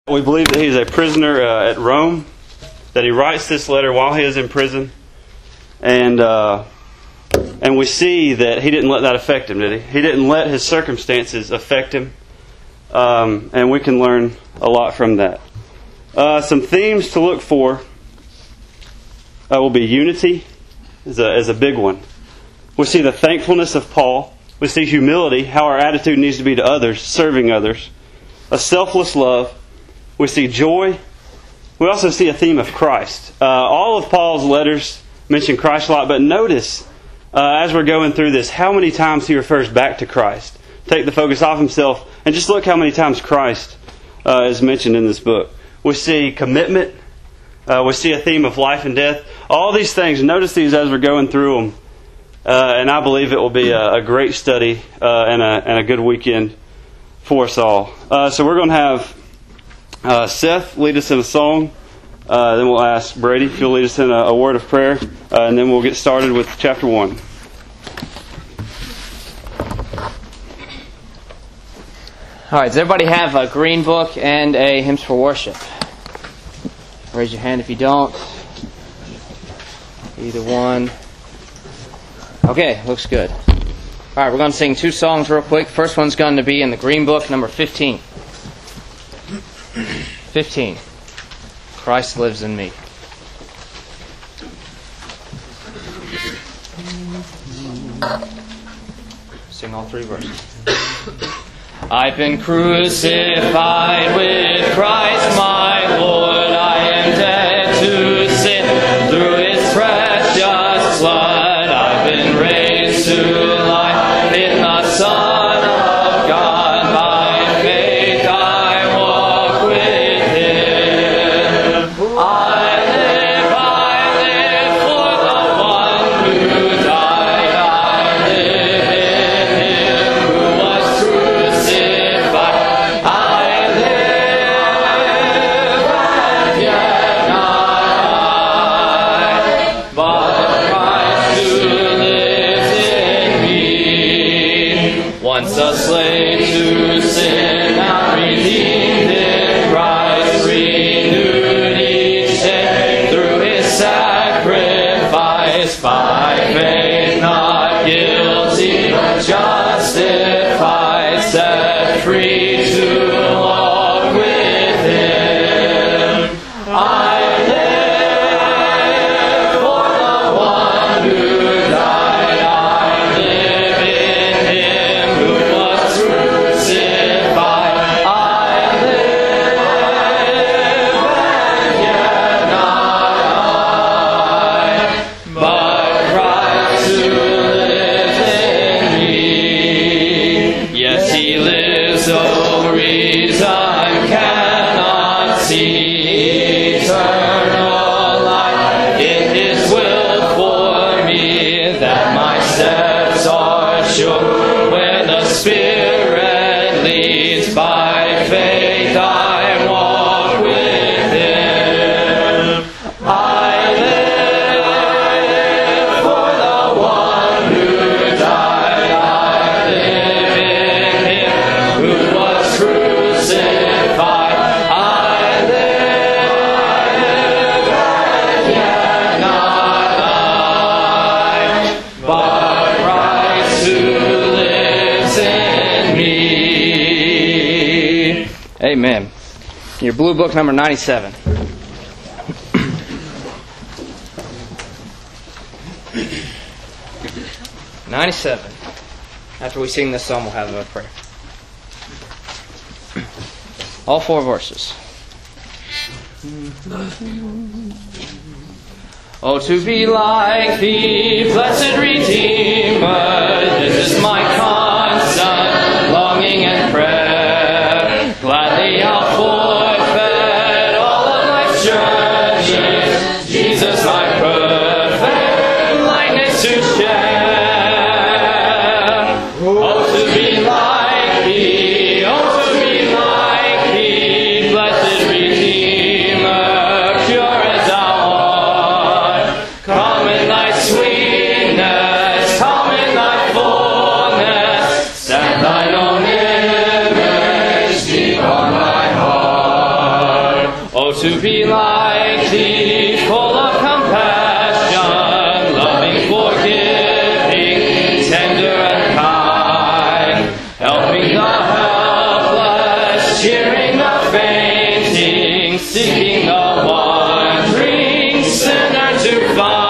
We believe that he is a prisoner at Rome, that he writes this letter while he is in prison, and we see that he didn't let that affect him, did he? He didn't let his circumstances affect him, and we can learn a lot from that. Some themes to look for will be unity is a big one. We see the thankfulness of Paul. We see humility, how our attitude needs to be to others, serving others. A selfless love. We see joy. We also see a theme of Christ. All of Paul's letters mention Christ a lot, but notice as we're going through this how many times he refers back to Christ. Take the focus off himself and just look how many times Christ is mentioned in this book. We see commitment. We see a theme of life and death. All these things, notice these as we're going through them. And I believe it will be a great study and a good weekend for us all. So we're going to have Seth lead us in a song. Then we'll ask Brady if you'll lead us in a word of prayer. And then we'll get started with chapter 1. All right, does everybody have a green book and a hymns for worship? Raise your hand if you don't. Either one. Okay, looks good. All right, we're going to sing 2 songs real quick. First one's going to be in the green book, number 15. 15. Christ lives in me. Sing all 3 verses. I've been crucified with Christ my Lord. I am dead to sin through His precious blood. I've been raised to life in the Son of God. By faith I walk with Him. I live for the one who died. I live in Him who was crucified. I live, and yet not I, but Christ who lives in me. Once a slave to sin, now redeemed in Christ, renewed each day through His sacrifice. By faith, not guilty, but justified, set free to walk with Him. I live for the one who died. I live in Him who was crucified. I live, and yet not I, but Christ who lives in me. Yes, He lives, oh reason cannot see. Eternal life in His will for me, that my steps are sure where the Spirit leads. By faith I walk with Him. I live for the one who died. I live in Him who was crucified. I live, and yet not I, but Christ who lives in me. Amen. Your blue book, number 97. 97. After we sing this song, we'll have a prayer. All 4 verses. Oh, to be like Thee, blessed Redeemer, this is my constant longing and prayer. Gladly I'll forfeit all of life's journeys, Jesus, my perfect likeness to share. Oh, to be like Thee, oh, to be like Thee, blessed Redeemer, pure as Thou art. Come in Thy sweetness, come in Thy fullness. to be like Thee, full of compassion, loving, forgiving, tender and kind, helping the helpless, cheering the fainting, seeking the wandering sinner to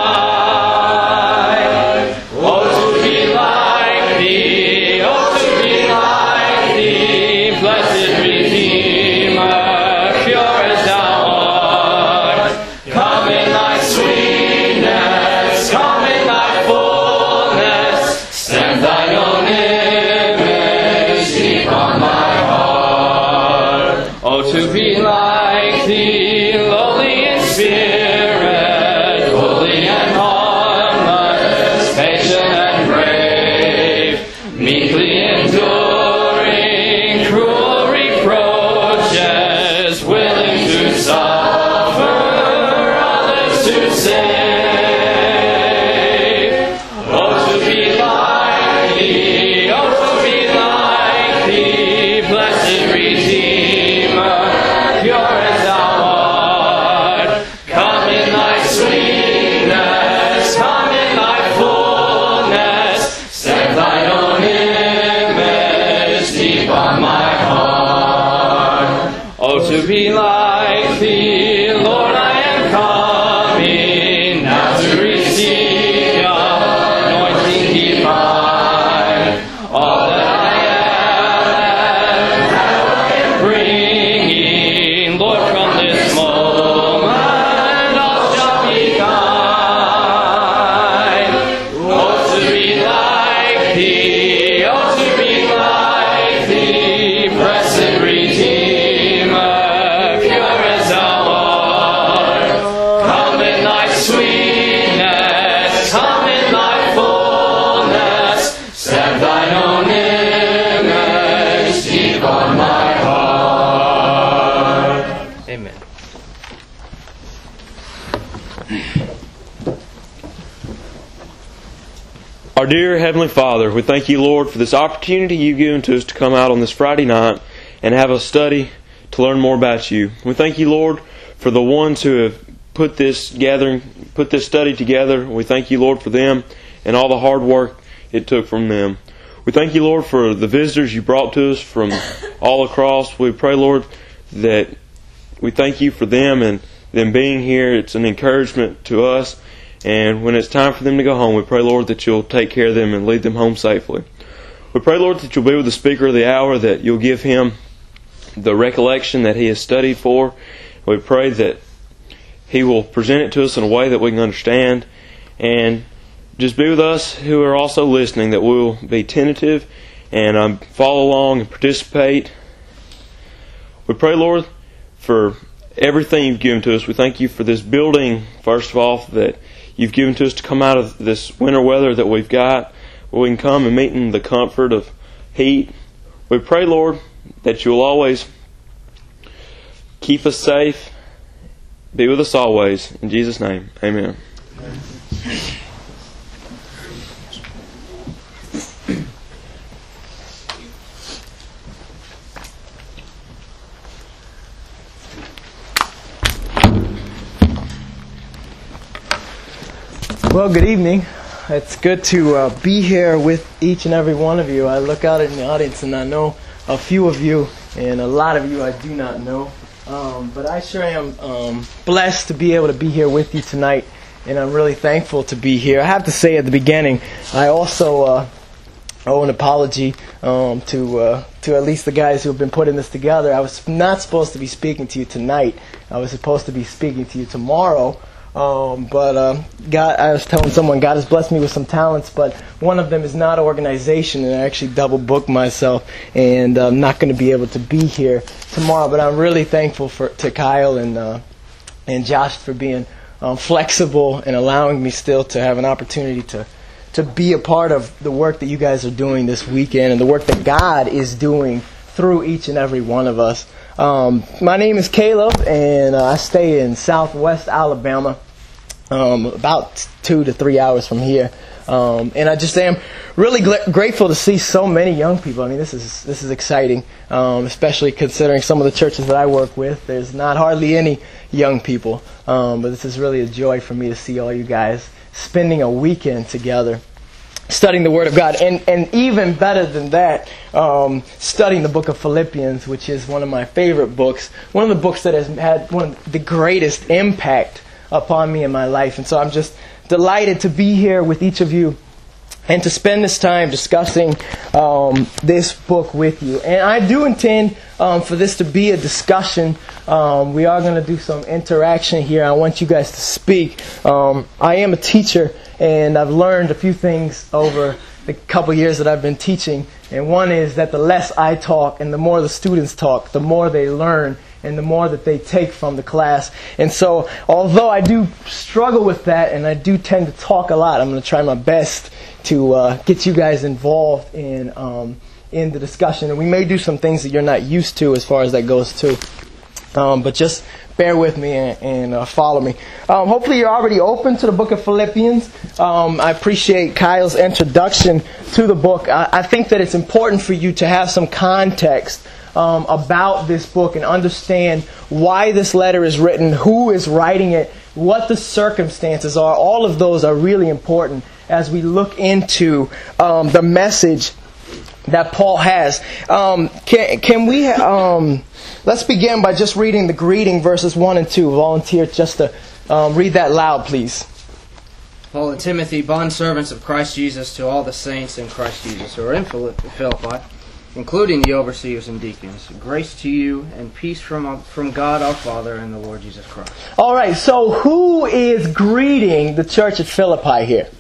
find. Oh, to be like Thee, oh, to be like Thee, blessed Redeemer, pure as Thou art. Come in Thy sweetness, come in Thy fullness, send Thine own image deep on my heart. Oh, to be like Thee, lowly in spirit, holy and harmless, patient and brave, meekly enduring cruel reproaches, willing to suffer, others to save. Oh, to be like Thee, oh, to be like Thee, blessed Redeemer, pure as Thou art. Come in Thy sweetness, come in Thy fullness, send Thine own image deep on my heart. Oh, to be like Thee, Lord, I am coming now to receive Your anointing divine. All that I am, that I am bringing, Lord, from this moment, all shall be Thine. Oh, to be like Thee, oh, to be like Thee, blessed Redeemer, pure as Thou art. Come in Thy sweetness, come in Thy fullness, set Thine own image deep on my heart. Amen. Our dear Heavenly Father, we thank You, Lord, for this opportunity You've given to us to come out on this Friday night and have a study to learn more about You. We thank You, Lord, for the ones who have put this study together. We thank You, Lord, for them and all the hard work it took from them. We thank You, Lord, for the visitors You brought to us from all across. We pray, Lord, that we thank You for them and them being here. It's an encouragement to us. And when it's time for them to go home, we pray, Lord, that You'll take care of them and lead them home safely. We pray, Lord, that You'll be with the speaker of the hour, that You'll give him the recollection that he has studied for. We pray that he will present it to us in a way that we can understand. And just be with us who are also listening, that we'll be tentative and follow along and participate. We pray, Lord, for everything You've given to us. We thank You for this building, first of all, that You've given to us to come out of this winter weather that we've got, where we can come and meet in the comfort of heat. We pray, Lord, that You'll always keep us safe, be with us always. In Jesus' name, amen. Well, good evening. It's good to be here with each and every one of you. I look out in the audience and I know a few of you, and a lot of you I do not know. But I sure am blessed to be able to be here with you tonight, and I'm really thankful to be here. I have to say at the beginning, I also owe an apology to at least the guys who have been putting this together. I was not supposed to be speaking to you tonight. I was supposed to be speaking to you tomorrow. But God, I was telling someone, God has blessed me with some talents, but one of them is not organization, and I actually double booked myself, and I'm not going to be able to be here tomorrow. But I'm really thankful to Kyle and Josh for being flexible and allowing me still to have an opportunity to be a part of the work that you guys are doing this weekend and the work that God is doing through each and every one of us. My name is Caleb, and I stay in Southwest Alabama. about 2 to 3 hours from here. And I just am really grateful to see so many young people. I mean, this is exciting, especially considering some of the churches that I work with. There's not hardly any young people, but this is really a joy for me to see all you guys spending a weekend together, studying the Word of God, and even better than that, studying the book of Philippians, which is one of my favorite books, one of the books that has had one of the greatest impact upon me in my life. And so I'm just delighted to be here with each of you and to spend this time discussing this book with you. And I do intend for this to be a discussion. We are going to do some interaction here. I want you guys to speak. I am a teacher, and I've learned a few things over the couple years that I've been teaching. And one is that the less I talk and the more the students talk, the more they learn and the more that they take from the class. And so, although I do struggle with that and I do tend to talk a lot, I'm going to try my best to get you guys involved in the discussion. And we may do some things that you're not used to as far as that goes too. But just bear with me and follow me. Hopefully you're already open to the book of Philippians. I appreciate Kyle's introduction to the book. I think that it's important for you to have some context about this book and understand why this letter is written, who is writing it, what the circumstances are. All of those are really important as we look into the message that Paul has. Can we let's begin by just reading the greeting, verses 1 and 2. Volunteer just to read that loud, please. Paul and Timothy, bondservants of Christ Jesus, to all the saints in Christ Jesus who are in Philippi, including the overseers and deacons. Grace to you and peace from God our Father and the Lord Jesus Christ. All right, so who is greeting the church at Philippi here?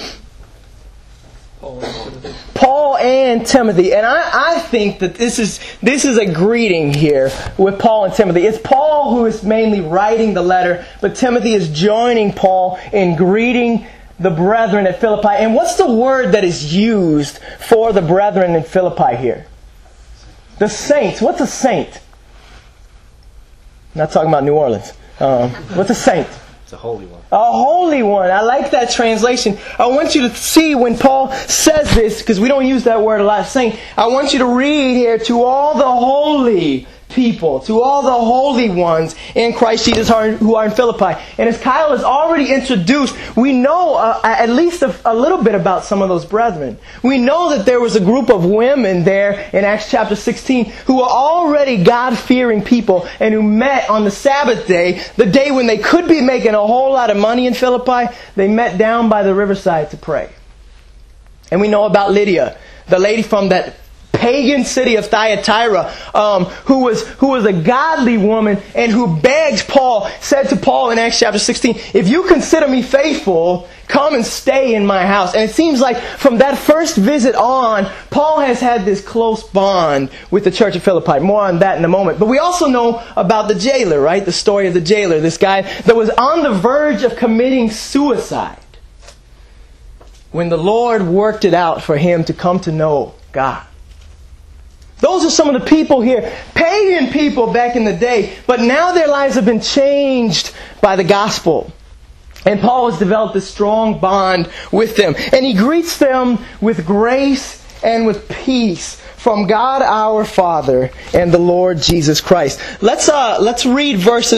Paul and Timothy. And I think that this is a greeting here with Paul and Timothy. It's Paul who is mainly writing the letter, but Timothy is joining Paul in greeting the brethren at Philippi. And what's the word that is used for the brethren in Philippi here? The saints. What's a saint? I'm not talking about New Orleans. What's a saint? It's a holy one. A holy one. I like that translation. I want you to see when Paul says this, because we don't use that word a lot, saint. I want you to read here, to all the holy people, to all the holy ones in Christ Jesus who are in Philippi. And as Kyle has already introduced, we know at least a little bit about some of those brethren. We know that there was a group of women there in Acts chapter 16 who were already God-fearing people and who met on the Sabbath day, the day when they could be making a whole lot of money in Philippi. They met down by the riverside to pray. And we know about Lydia, the lady from that pagan city of Thyatira, who was a godly woman and who said to Paul in Acts chapter 16, if you consider me faithful, come and stay in my house. And it seems like from that first visit on, Paul has had this close bond with the church of Philippi. More on that in a moment. But we also know about the jailer, right? The story of the jailer, this guy that was on the verge of committing suicide when the Lord worked it out for him to come to know God. Those are some of the people here, pagan people back in the day, but now their lives have been changed by the gospel. And Paul has developed a strong bond with them. And he greets them with grace and with peace from God our Father and the Lord Jesus Christ. Let's read verse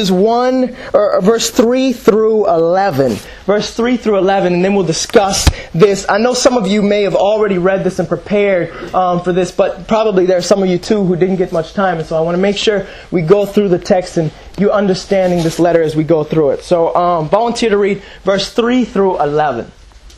3 through 11. Verse 3 through 11, and then we'll discuss this. I know some of you may have already read this and prepared for this, but probably there are some of you too who didn't get much time, and so I want to make sure we go through the text and you understanding this letter as we go through it. So volunteer to read verse 3 through 11.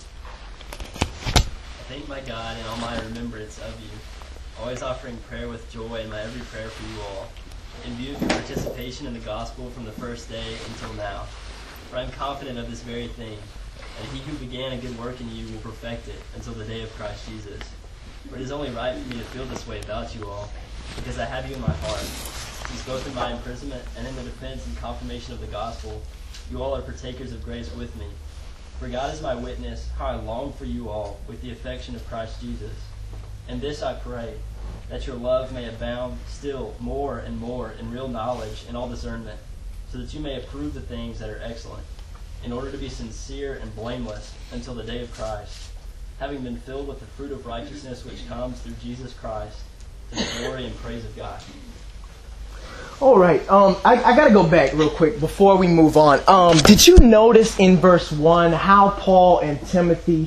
Thank my God in all my remembrance of you, always offering prayer with joy in my every prayer for you all, in view of your participation in the gospel from the first day until now. For I am confident of this very thing, that he who began a good work in you will perfect it until the day of Christ Jesus. For it is only right for me to feel this way about you all, because I have you in my heart, since both in my imprisonment and in the defense and confirmation of the gospel, you all are partakers of grace with me. For God is my witness, how I long for you all with the affection of Christ Jesus. And this I pray, that your love may abound still more and more in real knowledge and all discernment, so that you may approve the things that are excellent, in order to be sincere and blameless until the day of Christ, having been filled with the fruit of righteousness which comes through Jesus Christ, to the glory and praise of God. All right. I got to go back real quick before we move on. Did you notice in verse 1 how Paul and Timothy,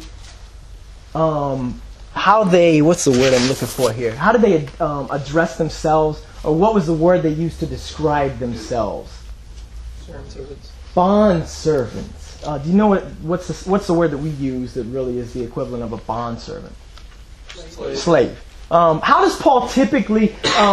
how they, what's the word I'm looking for here? How did they address themselves, or what was the word they used to describe themselves? Bond servants. Do you know what's the word that we use that really is the equivalent of a bond servant? Slave. How does Paul typically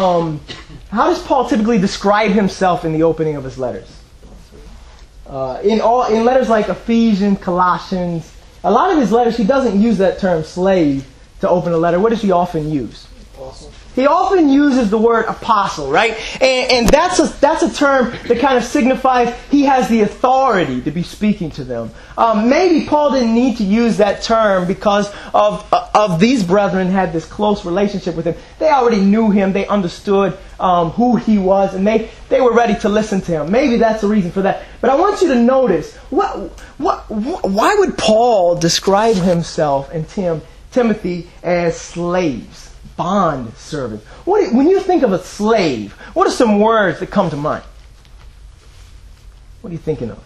describe himself in the opening of his letters? In letters like Ephesians, Colossians, a lot of his letters he doesn't use that term slave to open a letter. What does he often use? Apostle. He often uses the word apostle, right? And that's a term that kind of signifies he has the authority to be speaking to them. Maybe Paul didn't need to use that term because of these brethren had this close relationship with him. They already knew him. They understood who he was, and they were ready to listen to him. Maybe that's the reason for that. But I want you to notice, why would Paul describe himself and Timothy as slaves? Bond servant. When you think of a slave, what are some words that come to mind? What are you thinking of?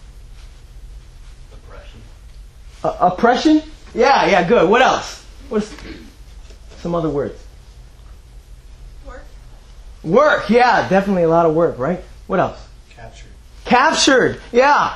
Oppression. Oppression? Yeah, good. What else? What's some other words? Work, yeah, definitely a lot of work, right? What else? Captured, yeah.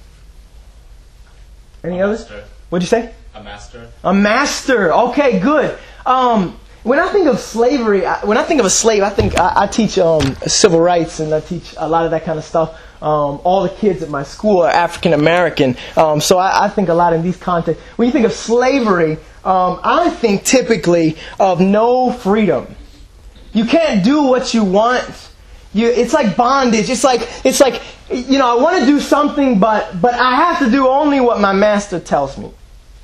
Any others? What'd you say? A master. A master. Okay, good. When I think of slavery, when I think of a slave, I teach civil rights, and I teach a lot of that kind of stuff. All the kids at my school are African American, so I think a lot in these contexts. When you think of slavery, I think typically of no freedom. You can't do what you want. It's like bondage. It's like I want to do something, but I have to do only what my master tells me.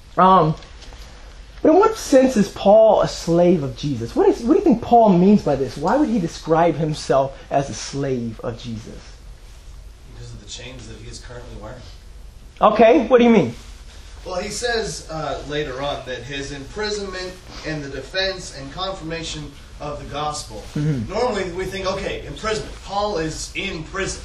But in what sense is Paul a slave of Jesus? What do you think Paul means by this? Why would he describe himself as a slave of Jesus? Because of the chains that he is currently wearing. Okay, what do you mean? Well, he says later on that his imprisonment and the defense and confirmation of the gospel. Mm-hmm. Normally we think, okay, imprisonment. Paul is in prison.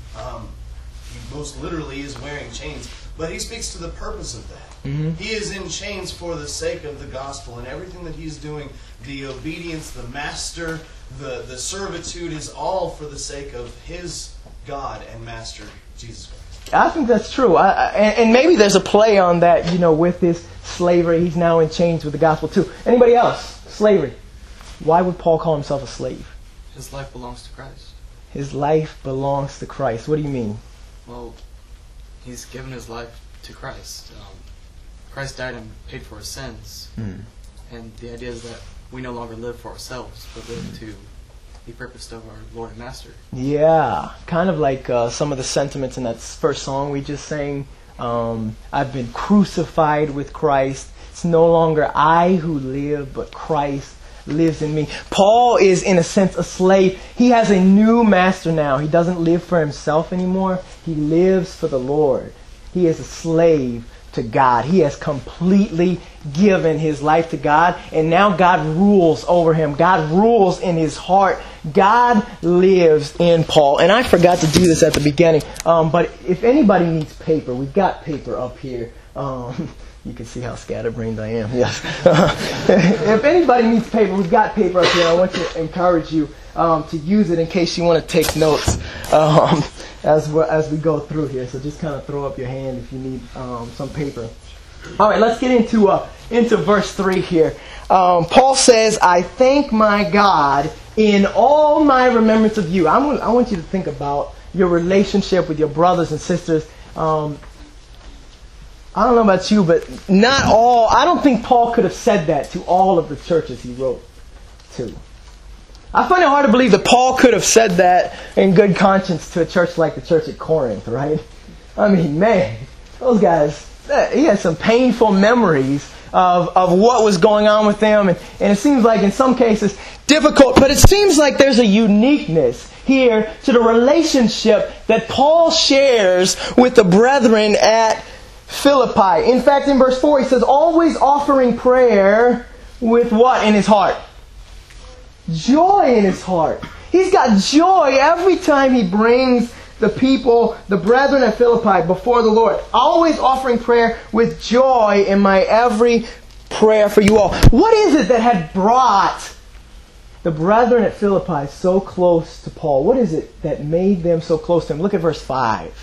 He most literally is wearing chains. But he speaks to the purpose of that. Mm-hmm. He is in chains for the sake of the gospel, and everything that he's doing, the obedience, the master, the servitude is all for the sake of his God and master, Jesus Christ. I think that's true. And maybe there's a play on that, with his slavery. He's now in chains with the gospel too. Anybody else? Slavery. Why would Paul call himself a slave? His life belongs to Christ. His life belongs to Christ. What do you mean? Well, he's given his life to Christ. Christ died and paid for his sins. Mm. And the idea is that we no longer live for ourselves, but live to the purpose of our Lord and Master. Yeah, kind of like some of the sentiments in that first song we just sang. I've been crucified with Christ. It's no longer I who live, but Christ lives in me. Paul is, in a sense, a slave. He has a new master now. He doesn't live for himself anymore. He lives for the Lord. He is a slave to God. He has completely given his life to God, and now God rules over him. God rules in his heart. God lives in Paul. And I forgot to do this at the beginning, but if anybody needs paper, we've got paper up here. You can see how scatterbrained I am. Yes. If anybody needs paper, we've got paper up here. I want to encourage you to use it in case you want to take notes as we go through here. So just kind of throw up your hand if you need some paper. All right, let's get into verse 3 here. Paul says, "I thank my God in all my remembrance of you." I want you to think about your relationship with your brothers and sisters. I don't know about you, but I don't think Paul could have said that to all of the churches he wrote to. I find it hard to believe that Paul could have said that in good conscience to a church like the church at Corinth, right? I mean, man, those guys, he had some painful memories of what was going on with them, and it seems like in some cases difficult, but it seems like there's a uniqueness here to the relationship that Paul shares with the brethren at Philippi. In fact, in verse 4, he says, always offering prayer with what in his heart? Joy in his heart. He's got joy every time he brings the people, the brethren at Philippi, before the Lord. Always offering prayer with joy in my every prayer for you all. What is it that had brought the brethren at Philippi so close to Paul? What is it that made them so close to him? Look at verse 5.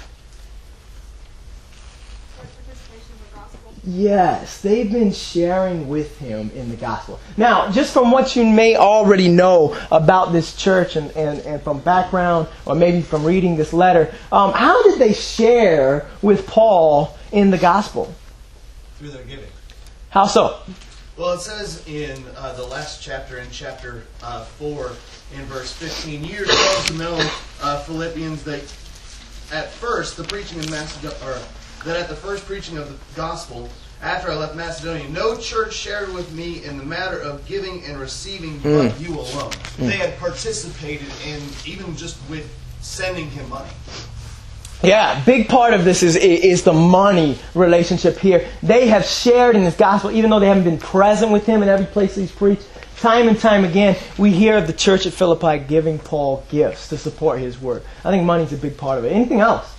Yes, they've been sharing with him in the gospel. Now, just from what you may already know about this church and from background, or maybe from reading this letter, how did they share with Paul in the gospel? Through their giving. How so? Well, it says in the last chapter, in chapter 4, in verse 15, you yourselves know, Philippians, that at first the preaching in Macedonia, or that at the first preaching of the gospel, after I left Macedonia, no church shared with me in the matter of giving and receiving but you alone. They had participated in, even just with sending him money. Yeah, big part of this is the money relationship here. They have shared in this gospel, even though they haven't been present with him in every place he's preached. Time and time again, we hear of the church at Philippi giving Paul gifts to support his work. I think money's a big part of it. Anything else?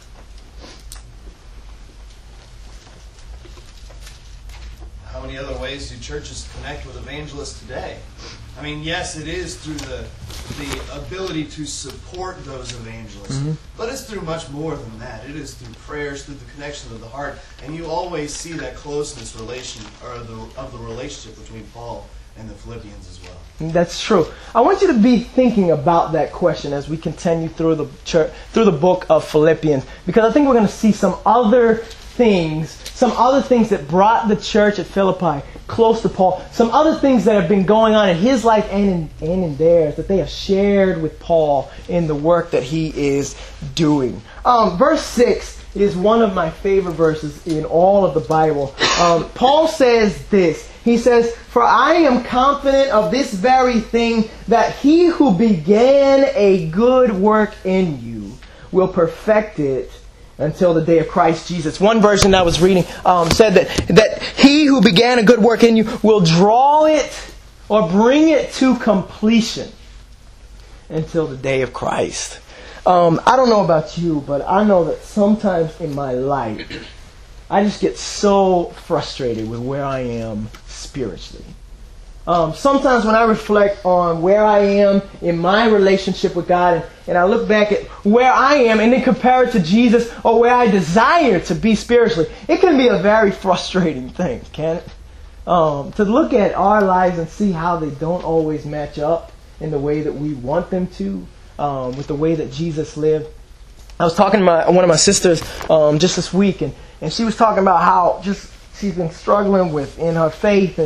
How many other ways do churches connect with evangelists today? I mean, yes, it is through the ability to support those evangelists, but it's through much more than that. It is through prayers, through the connection of the heart, and you always see that closeness of the relationship between Paul and the Philippians as well. That's true. I want you to be thinking about that question as we continue through the book of Philippians, because I think we're going to see some other things that brought the church at Philippi close to Paul, some other things that have been going on in his life and in theirs that they have shared with Paul in the work that he is doing. Verse 6 is one of my favorite verses in all of the Bible. Paul says this. He says, "For I am confident of this very thing, that he who began a good work in you will perfect it until the day of Christ Jesus." One version I was reading said that he who began a good work in you will draw it or bring it to completion until the day of Christ. I don't know about you, but I know that sometimes in my life, I just get so frustrated with where I am spiritually. Sometimes when I reflect on where I am in my relationship with God, and I look back at where I am and then compare it to Jesus or where I desire to be spiritually, it can be a very frustrating thing, can't it? To look at our lives and see how they don't always match up in the way that we want them to, with the way that Jesus lived. I was talking to one of my sisters just this week, and she was talking about how just she's been struggling with in her faith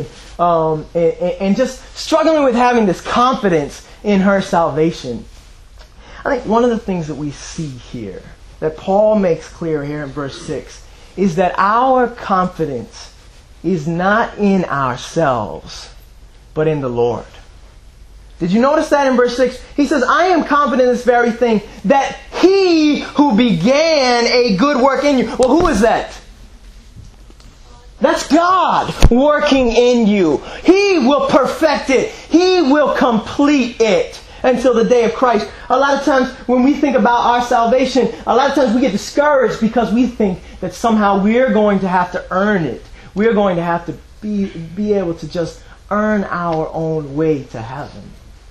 and just struggling with having this confidence in her salvation. I think one of the things that we see here, that Paul makes clear here in verse 6, is that our confidence is not in ourselves, but in the Lord. Did you notice that in verse 6? He says, I am confident in this very thing, that he who began a good work in you. Well, who is that? That's God working in you. He will perfect it. He will complete it until the day of Christ. A lot of times when we think about our salvation, a lot of times we get discouraged because we think that somehow we're going to have to earn it. We're going to have to be able to just earn our own way to heaven.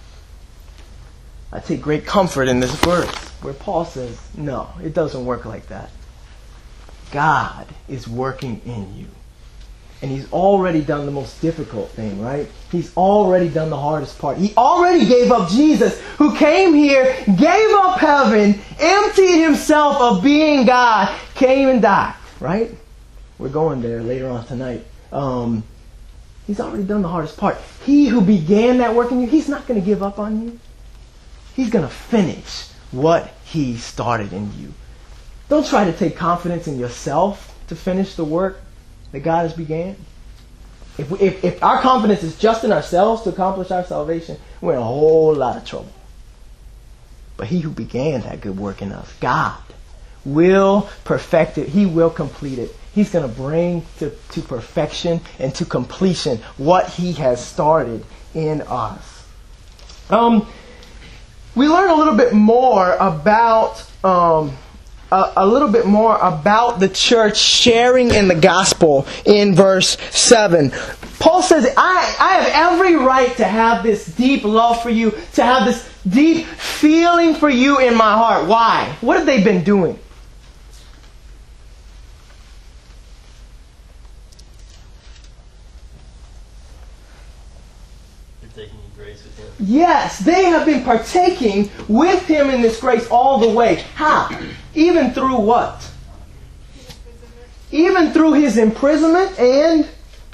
I take great comfort in this verse where Paul says, no, it doesn't work like that. God is working in you. And He's already done the most difficult thing, right? He's already done the hardest part. He already gave up Jesus, who came here, gave up heaven, emptied Himself of being God, came and died, right? We're going there later on tonight. He's already done the hardest part. He who began that work in you, He's not going to give up on you. He's going to finish what He started in you. Don't try to take confidence in yourself to finish the work that God has began. If our confidence is just in ourselves to accomplish our salvation, we're in a whole lot of trouble. But he who began that good work in us, God, will perfect it. He will complete it. He's going to bring to perfection and to completion what he has started in us. We learn a little bit more about the church sharing in the gospel in verse 7. Paul says, I have every right to have this deep love for you, to have this deep feeling for you in my heart. Why? What have they been doing? Yes, they have been partaking with him in this grace all the way. How? Even through what? Even through his imprisonment and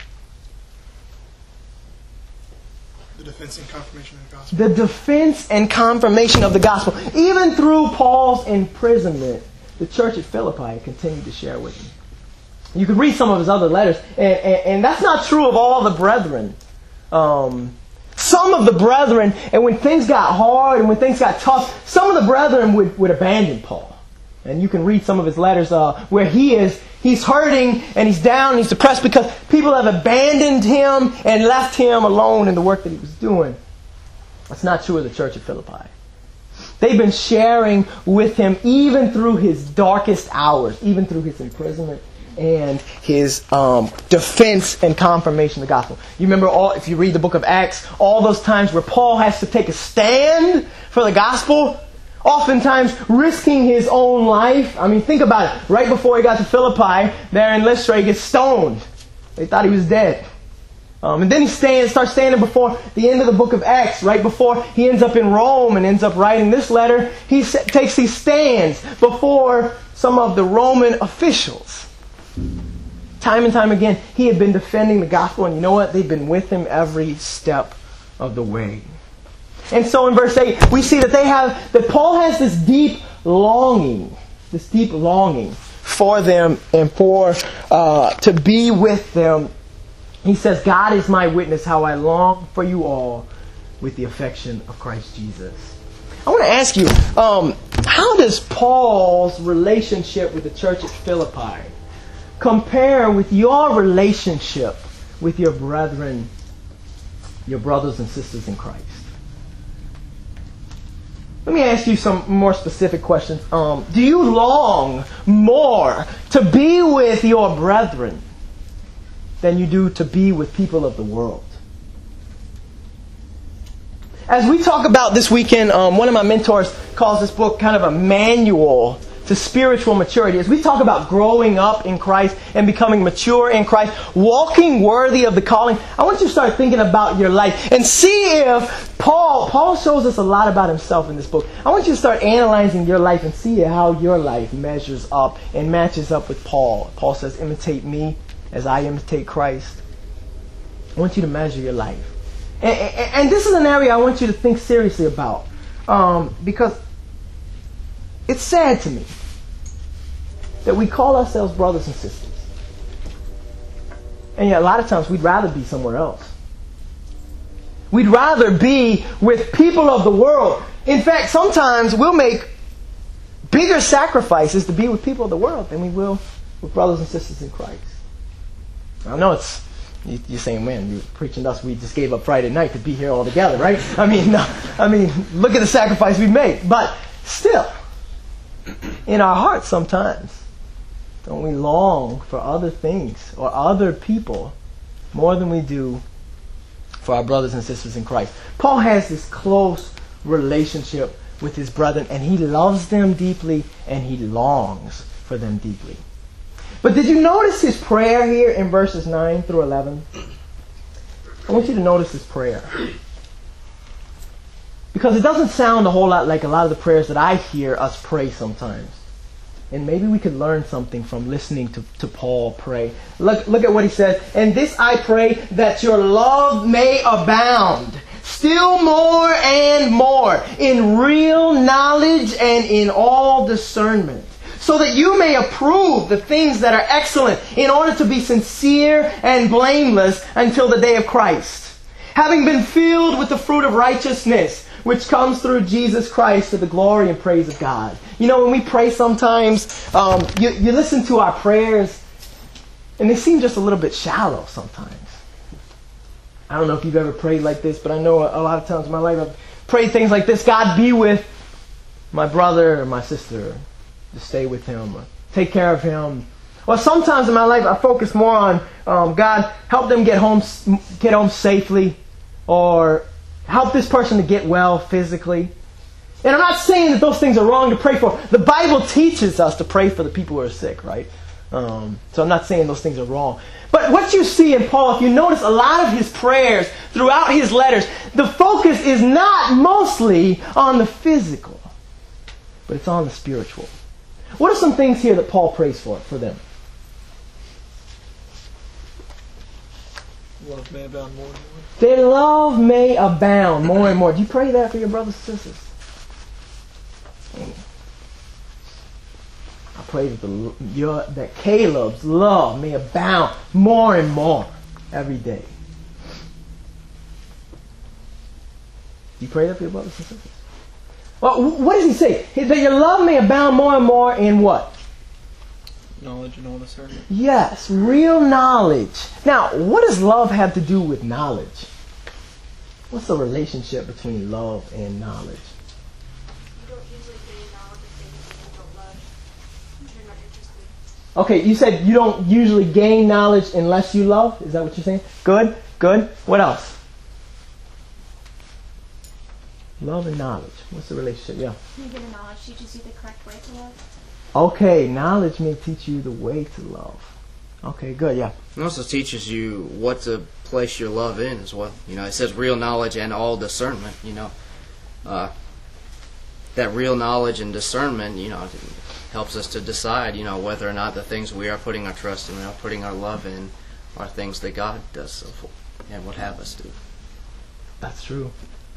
the defense and confirmation of the gospel. The defense and confirmation of the gospel. Even through Paul's imprisonment, the church at Philippi continued to share with him. You could read some of his other letters, and that's not true of all the brethren. Some of the brethren, and when things got hard and when things got tough, some of the brethren would abandon Paul. And you can read some of his letters where he's hurting and he's down and he's depressed because people have abandoned him and left him alone in the work that he was doing. That's not true of the church at Philippi. They've been sharing with him even through his darkest hours, even through his imprisonment and his defense and confirmation of the gospel. You remember, if you read the book of Acts, all those times where Paul has to take a stand for the gospel, oftentimes risking his own life. I mean, think about it. Right before he got to Philippi, there in Lystra, he gets stoned. They thought he was dead. And then he starts standing before the end of the book of Acts, right before he ends up in Rome and ends up writing this letter. He takes these stands before some of the Roman officials. Time and time again, he had been defending the gospel, and you know what? They've been with him every step of the way. And so in verse 8, we see that Paul has this deep longing for them and to be with them. He says, God is my witness how I long for you all with the affection of Christ Jesus. I want to ask you, how does Paul's relationship with the church at Philippi compare with your relationship with your brethren, your brothers and sisters in Christ? Let me ask you some more specific questions. Do you long more to be with your brethren than you do to be with people of the world? As we talk about this weekend, one of my mentors calls this book kind of a manual to spiritual maturity. As we talk about growing up in Christ and becoming mature in Christ, walking worthy of the calling, I want you to start thinking about your life and see if Paul shows us a lot about himself in this book. I want you to start analyzing your life and see how your life measures up and matches up with Paul. Paul says, imitate me as I imitate Christ. I want you to measure your life. And this is an area I want you to think seriously about. Because it's sad to me that we call ourselves brothers and sisters. And yet a lot of times we'd rather be somewhere else. We'd rather be with people of the world. In fact, sometimes we'll make bigger sacrifices to be with people of the world than we will with brothers and sisters in Christ. I know you're saying, man, you're preaching to us. We just gave up Friday night to be here all together, right? I mean, look at the sacrifice we made. But still, in our hearts sometimes, don't we long for other things or other people more than we do for our brothers and sisters in Christ? Paul has this close relationship with his brethren, and he loves them deeply, and he longs for them deeply. But did you notice his prayer here in verses 9 through 11? I want you to notice his prayer. Because it doesn't sound a whole lot like a lot of the prayers that I hear us pray sometimes. And maybe we could learn something from listening to Paul pray. Look at what he says. And this I pray, that your love may abound still more and more in real knowledge and in all discernment, so that you may approve the things that are excellent, in order to be sincere and blameless until the day of Christ, having been filled with the fruit of righteousness, which comes through Jesus Christ to the glory and praise of God. You know, when we pray sometimes, you listen to our prayers, and they seem just a little bit shallow sometimes. I don't know if you've ever prayed like this, but I know a lot of times in my life I've prayed things like this. God, be with my brother or my sister. Just stay with him or take care of him. Or sometimes in my life I focus more on God, help them get home safely, or help this person to get well physically. And I'm not saying that those things are wrong to pray for. The Bible teaches us to pray for the people who are sick, right? So I'm not saying those things are wrong. But what you see in Paul, if you notice a lot of his prayers throughout his letters, the focus is not mostly on the physical, but it's on the spiritual. What are some things here that Paul prays for them? Love may abound more and more. Their love may abound more and more. Do you pray that for your brothers and sisters? I pray that Caleb's love may abound more and more every day. Do you pray that for your brothers and sisters? Well, what does he say? That your love may abound more and more in what? Knowledge and all discernment. Yes, real knowledge. Now, what does love have to do with knowledge? What's the relationship between love and knowledge? You don't usually gain knowledge of things that you don't love. You're not interested. Okay, you said you don't usually gain knowledge unless you love? Is that what you're saying? Good, good. What else? Love and knowledge. What's the relationship? Yeah. Maybe the knowledge teaches you the correct way to love. Okay, knowledge may teach you the way to love. Okay, good, yeah. It also teaches you what to place your love in as well. You know, it says real knowledge and all discernment, you know. That real knowledge and discernment, you know, helps us to decide, you know, whether or not the things we are putting our trust in, we are putting our love in, are things that God does so for and would have us do. That's true.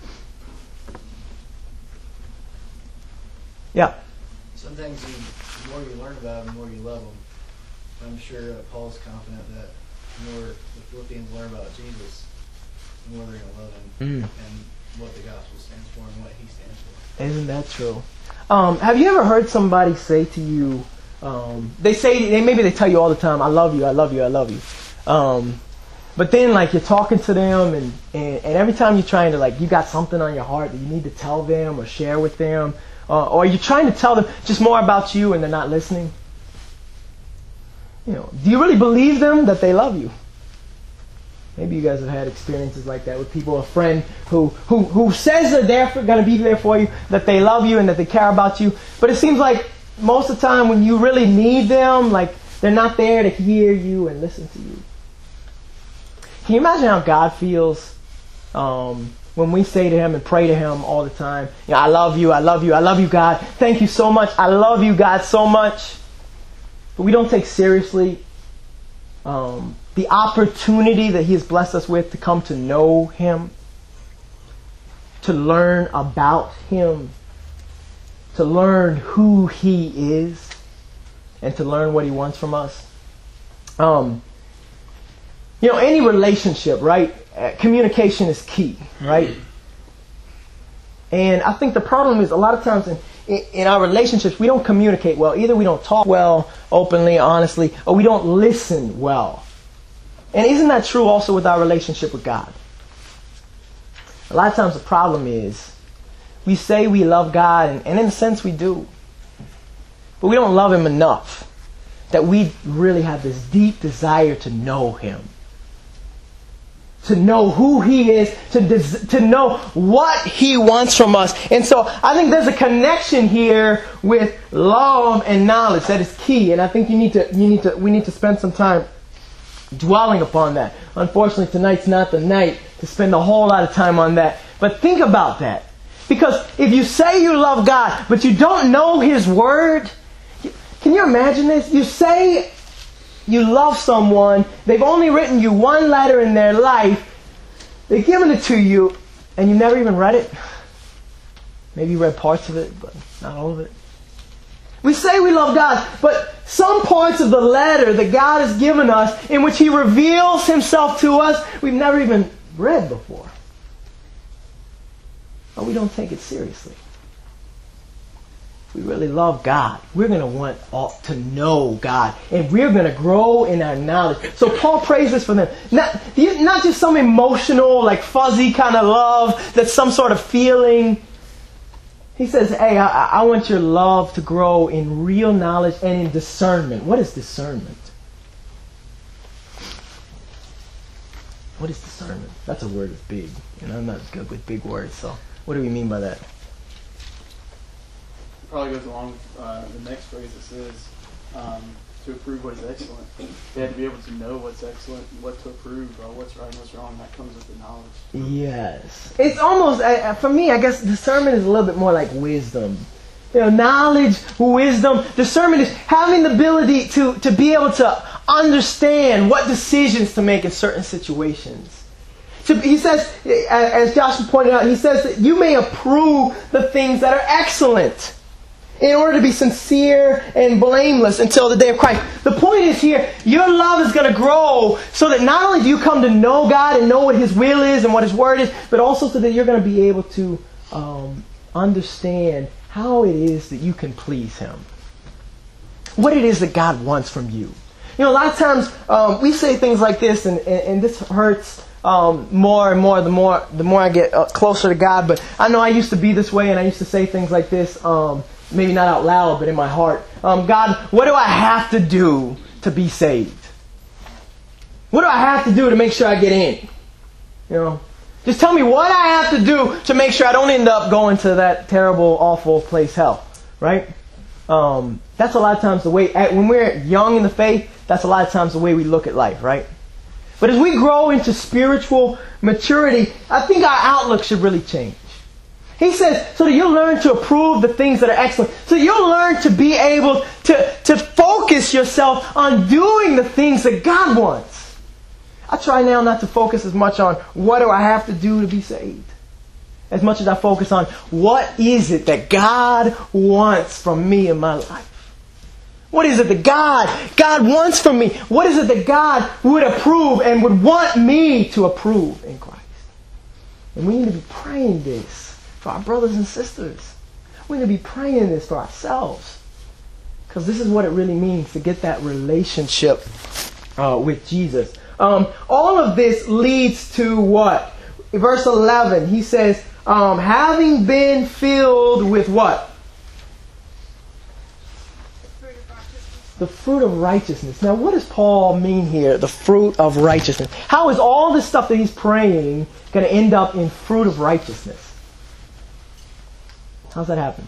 Yeah. Some things, the more you learn about them, the more you love them. I'm sure Paul's confident that the more the Philippians learn about Jesus, the more they're going to love him and what the gospel stands for and what he stands for. Isn't that true? Have you ever heard somebody say to you, maybe they tell you all the time, I love you, I love you, I love you. But then like you're talking to them and every time you're trying to you got something on your heart that you need to tell them or share with them, or you're trying to tell them just more about you and they're not listening. You know, do you really believe them that they love you? Maybe you guys have had experiences like that with people, a friend who says that they're going to be there for you, that they love you and that they care about you. But it seems like most of the time when you really need them, they're not there to hear you and listen to you. Can you imagine how God feels when we say to him and pray to him all the time, you know, I love you, I love you, I love you, God. Thank you so much. I love you, God, so much. But we don't take seriously the opportunity that he has blessed us with to come to know him, to learn about him, to learn who he is, and to learn what he wants from us. You know, any relationship, right? Communication is key, right? And I think the problem is a lot of times in our relationships, we don't communicate well. Either we don't talk well, openly, honestly, or we don't listen well. And isn't that true also with our relationship with God? A lot of times the problem is we say we love God, and in a sense we do. But we don't love him enough that we really have this deep desire to know him. To know who he is, to know what he wants from us. And so I think there's a connection here with love and knowledge that is key. And I think we need to spend some time dwelling upon that. Unfortunately, tonight's not the night to spend a whole lot of time on that. But think about that. Because if you say you love God, but you don't know his word, can you imagine this? You say you love someone, they've only written you one letter in their life, they've given it to you, and you never even read it. Maybe you read parts of it, but not all of it. We say we love God, but some parts of the letter that God has given us, in which he reveals himself to us, we've never even read before. Are we don't take it seriously. If we really love God, we're going to want to know God. And we're going to grow in our knowledge. So Paul prays this for them. Not just some emotional, like fuzzy kind of love that's some sort of feeling. He says, hey, I want your love to grow in real knowledge and in discernment. What is discernment? What is discernment? That's a word that's big. And I'm not good with big words. So what do we mean by that? Probably goes along with the next phrase that says to approve what is excellent. They have to be able to know what's excellent, what to approve, what's right and what's wrong. That comes with the knowledge. Yes. It's almost, for me, I guess discernment is a little bit more like wisdom. Knowledge, wisdom, discernment is having the ability to be able to understand what decisions to make in certain situations. He says, as Joshua pointed out, he says that you may approve the things that are excellent in order to be sincere and blameless until the day of Christ. The point is here, your love is going to grow so that not only do you come to know God and know what His will is and what His Word is, but also so that you're going to be able to understand how it is that you can please Him. What it is that God wants from you. A lot of times we say things like this, and this hurts more and more the more I get closer to God. But I know I used to be this way, and I used to say things like this. Maybe not out loud, but in my heart. God, what do I have to do to be saved? What do I have to do to make sure I get in? Just tell me what I have to do to make sure I don't end up going to that terrible, awful place, hell. Right? That's a lot of times the way, when we're young in the faith, that's a lot of times the way we look at life, right? But as we grow into spiritual maturity, I think our outlook should really change. He says, so that you'll learn to approve the things that are excellent. So that you'll learn to be able to focus yourself on doing the things that God wants. I try now not to focus as much on what do I have to do to be saved, as much as I focus on what is it that God wants from me in my life. What is it that God wants from me? What is it that God would approve and would want me to approve in Christ? And we need to be praying this for our brothers and sisters. We need to be praying this for ourselves. Because this is what it really means to get that relationship with Jesus. All of this leads to what? Verse 11, he says, having been filled with what? The fruit of righteousness. Now, what does Paul mean here, the fruit of righteousness? How is all this stuff that he's praying going to end up in fruit of righteousness? How's that happen?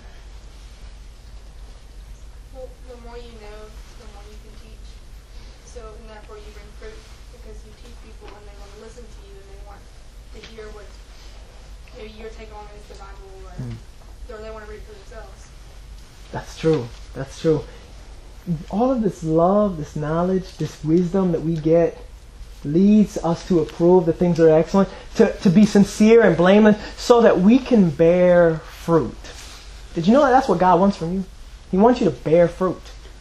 Well, the more you know, the more you can teach. So, and therefore you bring fruit because you teach people and they want to listen to you and they want to hear what your take on is the Bible or they want to read it for themselves. That's true. That's true. All of this love, this knowledge, this wisdom that we get leads us to approve the things that are excellent, to be sincere and blameless so that we can bear fruit. Did you know that that's what God wants from you? He wants you to bear fruit.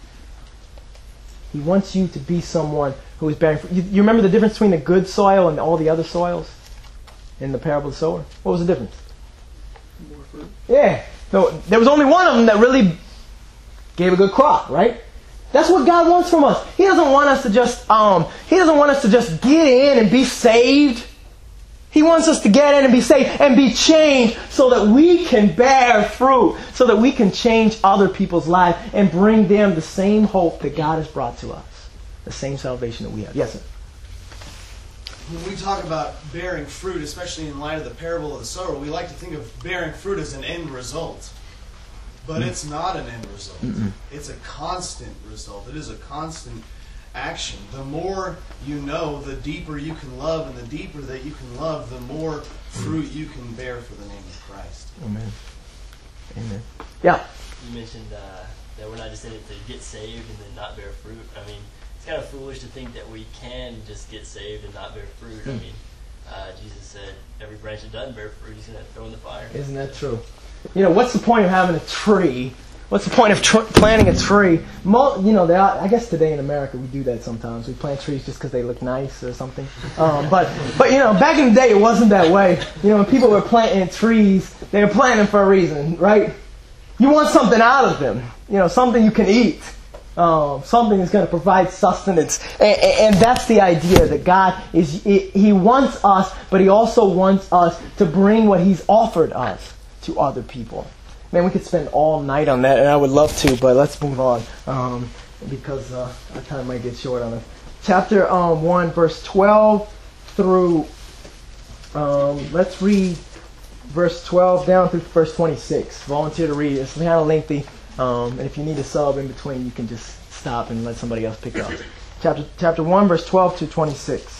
He wants you to be someone who is bearing fruit. You remember the difference between the good soil and all the other soils in the parable of the sower? What was the difference? More fruit. Yeah. So there was only one of them that really gave a good crop, right? That's what God wants from us. He doesn't want us to just get in and be saved. He wants us to get in and be saved and be changed so that we can bear fruit, so that we can change other people's lives and bring them the same hope that God has brought to us, the same salvation that we have. Yes, sir? When we talk about bearing fruit, especially in light of the parable of the sower, we like to think of bearing fruit as an end result. But it's not an end result. It's a constant result. It is a constant action. The more you know, the deeper you can love, and the deeper that you can love, the more fruit you can bear for the name of Christ. Amen. Amen. Yeah. You mentioned that we're not just in it to get saved and then not bear fruit. I mean, it's kind of foolish to think that we can just get saved and not bear fruit. I mean, Jesus said every branch that doesn't bear fruit, He's going to throw in the fire. Isn't that true? What's the point of having a tree What's the point of planting a tree? I guess today in America we do that sometimes. We plant trees just because they look nice or something. But back in the day it wasn't that way. When people were planting trees, they were planting them for a reason, right? You want something out of them. Something you can eat. Something that's going to provide sustenance. And that's the idea that God He wants us, but He also wants us to bring what He's offered us to other people. Man, we could spend all night on that, and I would love to, but let's move on because our time might get short on it. Chapter 1, verse 12 through, let's read verse 12 down through verse 26. Volunteer to read. It's kind of lengthy, and if you need a sub in between, you can just stop and let somebody else pick up. Chapter 1, verse 12 to 26.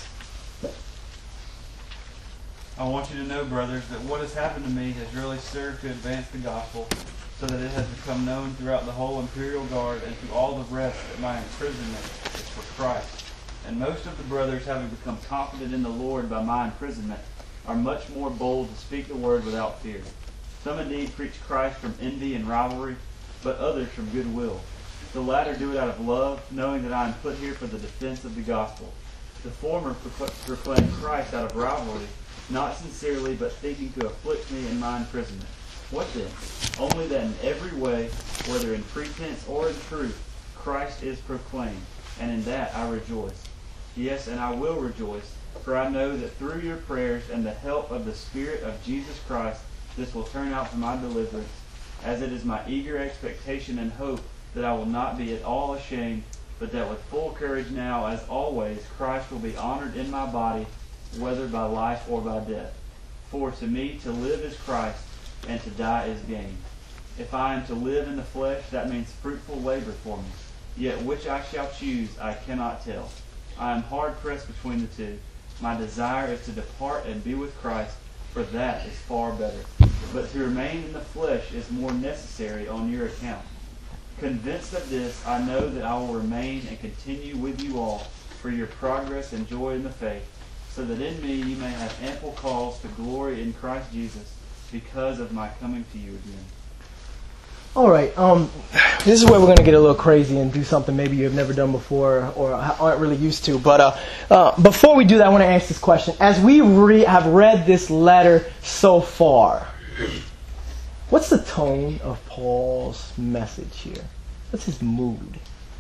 I want you to know, brothers, that what has happened to me has really served to advance the gospel, so that it has become known throughout the whole imperial guard and to all the rest that my imprisonment is for Christ. And most of the brothers, having become confident in the Lord by my imprisonment, are much more bold to speak the word without fear. Some indeed preach Christ from envy and rivalry, but others from goodwill. The latter do it out of love, knowing that I am put here for the defense of the gospel. The former proclaim Christ out of rivalry, not sincerely, but thinking to afflict me in my imprisonment. What then? Only that in every way, whether in pretense or in truth, Christ is proclaimed, and in that I rejoice. Yes, and I will rejoice, for I know that through your prayers and the help of the Spirit of Jesus Christ, this will turn out for my deliverance, as it is my eager expectation and hope that I will not be at all ashamed, but that with full courage now, as always, Christ will be honored in my body, whether by life or by death. For to me to live is Christ, and to die is gain. If I am to live in the flesh, that means fruitful labor for me. Yet which I shall choose, I cannot tell. I am hard pressed between the two. My desire is to depart and be with Christ, for that is far better. But to remain in the flesh is more necessary on your account. Convinced of this, I know that I will remain and continue with you all for your progress and joy in the faith, so that in me you may have ample cause to glory in Christ Jesus because of my coming to you again. All right, this is where we're going to get a little crazy and do something maybe you've never done before or aren't really used to. But before we do that, I want to ask this question. As we have read this letter so far, what's the tone of Paul's message here? What's his mood?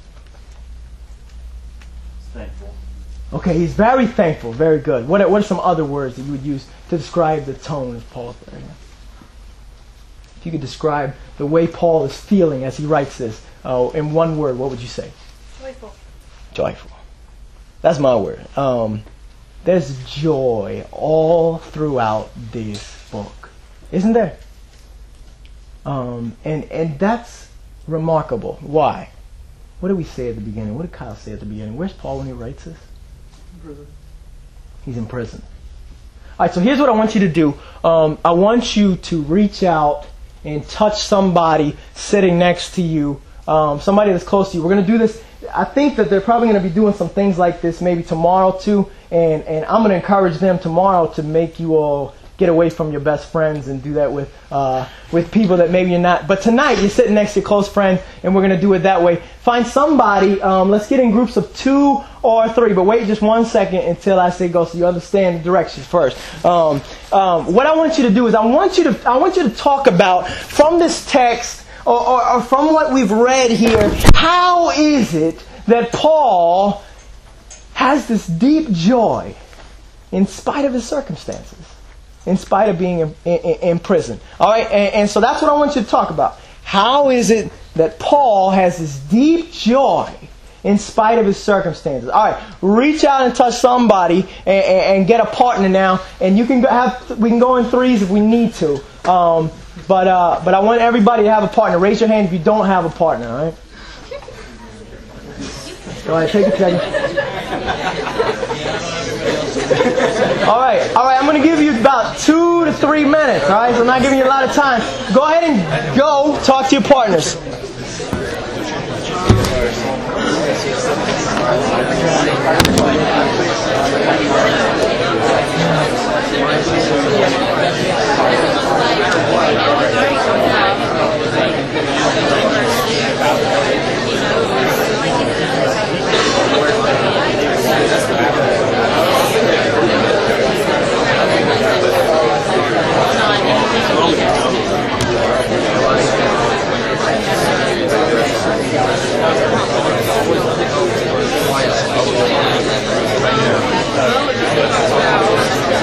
Thankful. Okay, he's very thankful. Very good. What are some other words that you would use to describe the tone of Paul's letter? If you could describe the way Paul is feeling as he writes this in one word, what would you say? Joyful. Joyful. That's my word. There's joy all throughout this book, isn't there? And that's remarkable. Why? What did we say at the beginning? What did Kyle say at the beginning? Where's Paul when he writes this? In prison. He's in prison. All right, so here's what I want you to do. I want you to reach out and touch somebody sitting next to you, somebody that's close to you. We're going to do this. I think that they're probably going to be doing some things like this maybe tomorrow too, and I'm going to encourage them tomorrow to make you all get away from your best friends and do that with people that maybe you're not. But tonight you're sitting next to your close friend, and we're going to do it that way. Find somebody. Let's get in groups of 2 or 3, but wait just 1 second until I say go, so you understand the directions first. What I want you to do is I want you to talk about from this text or from what we've read here. How is it that Paul has this deep joy in spite of his circumstances? In spite of being in prison. All right, and so that's what I want you to talk about. How is it that Paul has this deep joy in spite of his circumstances? All right, reach out and touch somebody and get a partner now. And you can we can go in 3s if we need to. But I want everybody to have a partner. Raise your hand if you don't have a partner. All right. Go ahead, take a second. All right. I'm going to give you about 2 to 3 minutes. All right, so I'm not giving you a lot of time. Go ahead and go talk to your partners.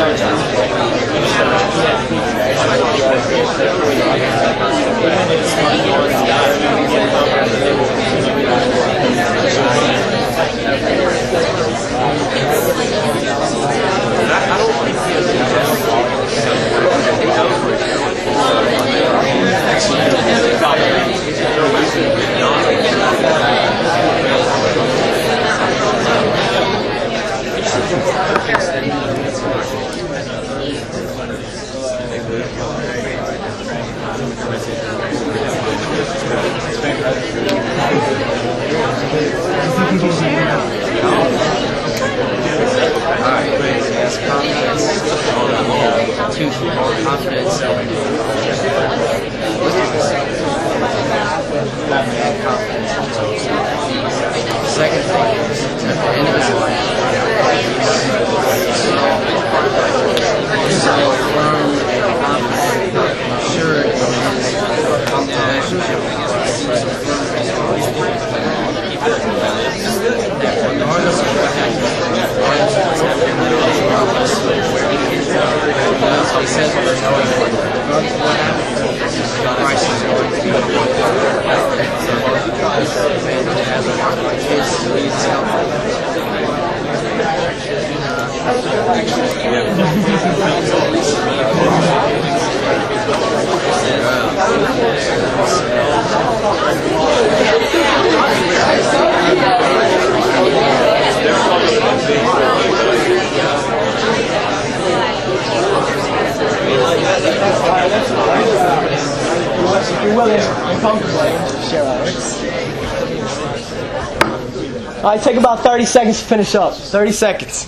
If you're willing and comfortable, share out. All right, take about 30 seconds to finish up. 30 seconds.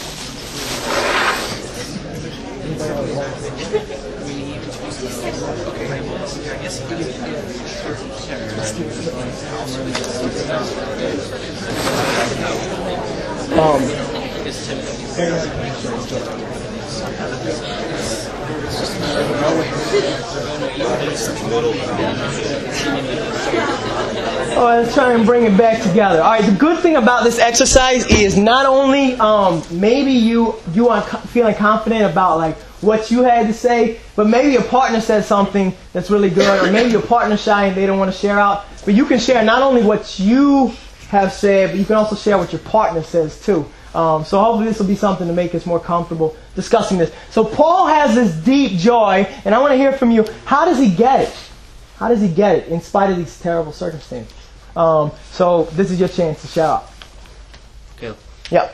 Let's try and bring it back together. All right, the good thing about this exercise is not only maybe you are feeling confident about like what you had to say, but maybe your partner said something that's really good, or maybe your partner's shy and they don't want to share out. But you can share not only what you have said, but you can also share what your partner says too. So hopefully this will be something to make us more comfortable discussing this. So Paul has this deep joy, and I want to hear from you. How does he get it? How does he get it in spite of these terrible circumstances? So this is your chance to shout out. Okay. Yep.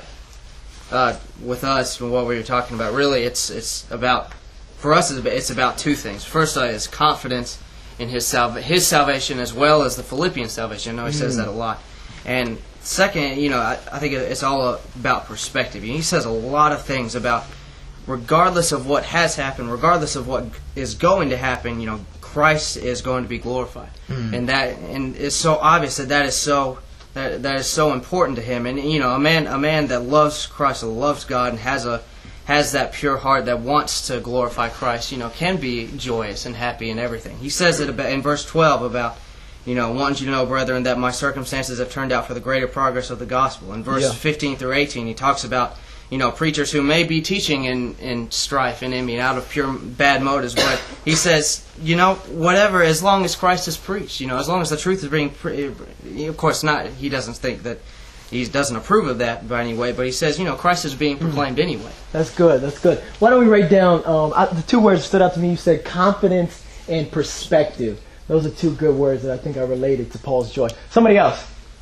With us, what we were talking about, really, it's about, for us, it's about two things. First is confidence in his salvation, as well as the Philippian salvation. I know he says that a lot. And second, I think it's all about perspective. He says a lot of things about, regardless of what has happened, regardless of what is going to happen, Christ is going to be glorified, and it's so obvious that is so important to him. And a man that loves Christ, that loves God, and has that pure heart that wants to glorify Christ, can be joyous and happy in everything. He says it in verse 12 about, want you to know, brethren, that my circumstances have turned out for the greater progress of the gospel. In verse 15 through 18, he talks about preachers who may be teaching in strife and envy out of pure bad motives, but he says, whatever, as long as Christ is preached, as long as the truth is being of course not, he doesn't think that, he doesn't approve of that by any way, but he says, Christ is being proclaimed anyway. That's good, that's good. Why don't we write down, the two words that stood out to me, you said confidence and perspective. Those are two good words that I think are related to Paul's joy. Somebody else?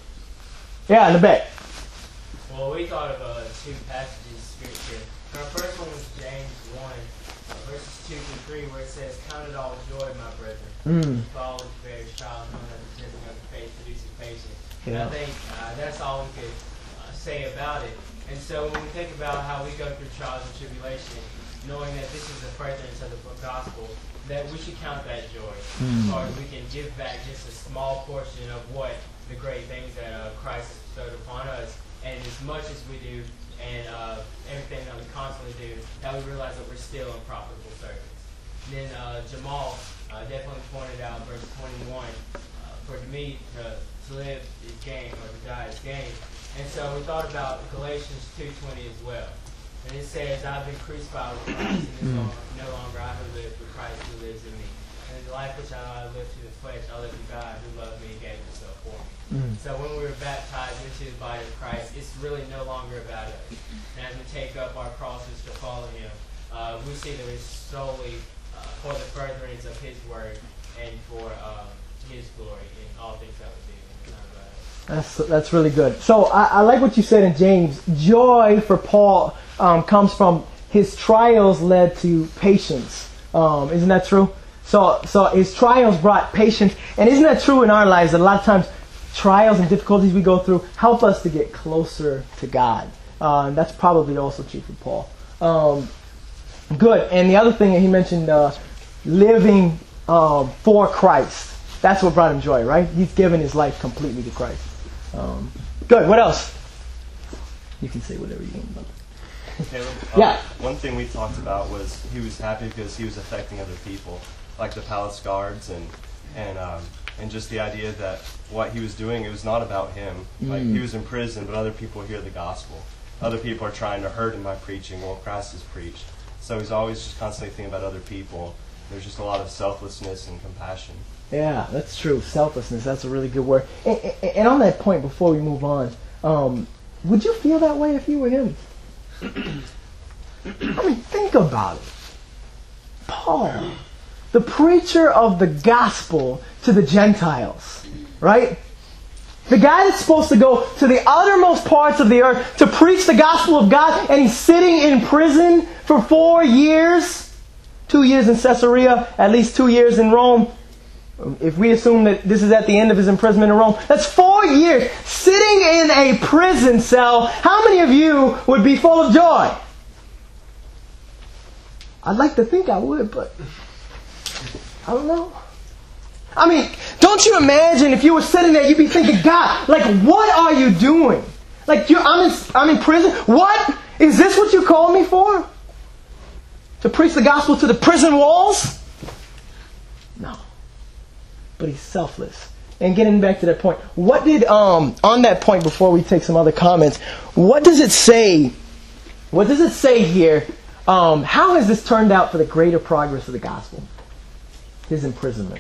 Yeah, in the back. Well, we thought of two passages of Scripture. Our first one was James 1, verses 2 through 3, where it says, "Count it all joy, my brethren, fall into various trials, knowing that the testing of the faith produces patience." And I think that's all we could say about it. And so when we think about how we go through trials and tribulation, knowing that this is the furtherance of the gospel, that we should count that joy. Or we can give back just a small portion of what the great things that Christ has bestowed upon us. And as much as we do, and everything that we constantly do, that we realize that we're still unprofitable servants. And then Jamal definitely pointed out verse 21, for to me, to live is gain, or to die is gain. And so we thought about Galatians 2:20 as well. And it says, I've been crucified with Christ, and no longer I who live, but Christ who lives in me. And the life which I live through the flesh, I live to God who loved me and gave himself for me. So when we were baptized into the body of Christ, it's really no longer about us. And as we take up our crosses to follow him, we see that it's solely for the furtherance of his word and for his glory in all things that we do. That's really good. So I like what you said in James. Joy for Paul comes from his trials led to patience. Isn't that true? So his trials brought patience. And isn't that true in our lives that a lot of times trials and difficulties we go through help us to get closer to God? And that's probably also true for Paul. Good. And the other thing that he mentioned, living for Christ. That's what brought him joy, right? He's given his life completely to Christ. Good. What else? You can say whatever you want. Caleb, Yeah. One thing we talked about was he was happy because he was affecting other people, like the palace guards, and just the idea that what he was doing, it was not about him. Like he was in prison, but other people hear the gospel. Other people are trying to hurt him by preaching while Christ is preached. So he's always just constantly thinking about other people. There's just a lot of selflessness and compassion. Yeah, that's true. Selflessness, that's a really good word. And on that point, before we move on, would you feel that way if you were him? I mean, think about it. Paul, the preacher of the gospel to the Gentiles, right? The guy that's supposed to go to the uttermost parts of the earth to preach the gospel of God, and he's sitting in prison for 4 years. 2 years in Caesarea, at least 2 years in Rome. If we assume that this is at the end of his imprisonment in Rome, that's 4 years sitting in a prison cell. How many of you would be full of joy? I'd like to think I would, but I don't know. I mean, don't you imagine if you were sitting there, you'd be thinking, God, like, what are you doing? Like, I'm in prison. What? Is this what you called me for? To preach the gospel to the prison walls? No. But he's selfless. And getting back to that point, what did, on that point, before we take some other comments, what does it say? What does it say here? How has this turned out for the greater progress of the gospel? His imprisonment.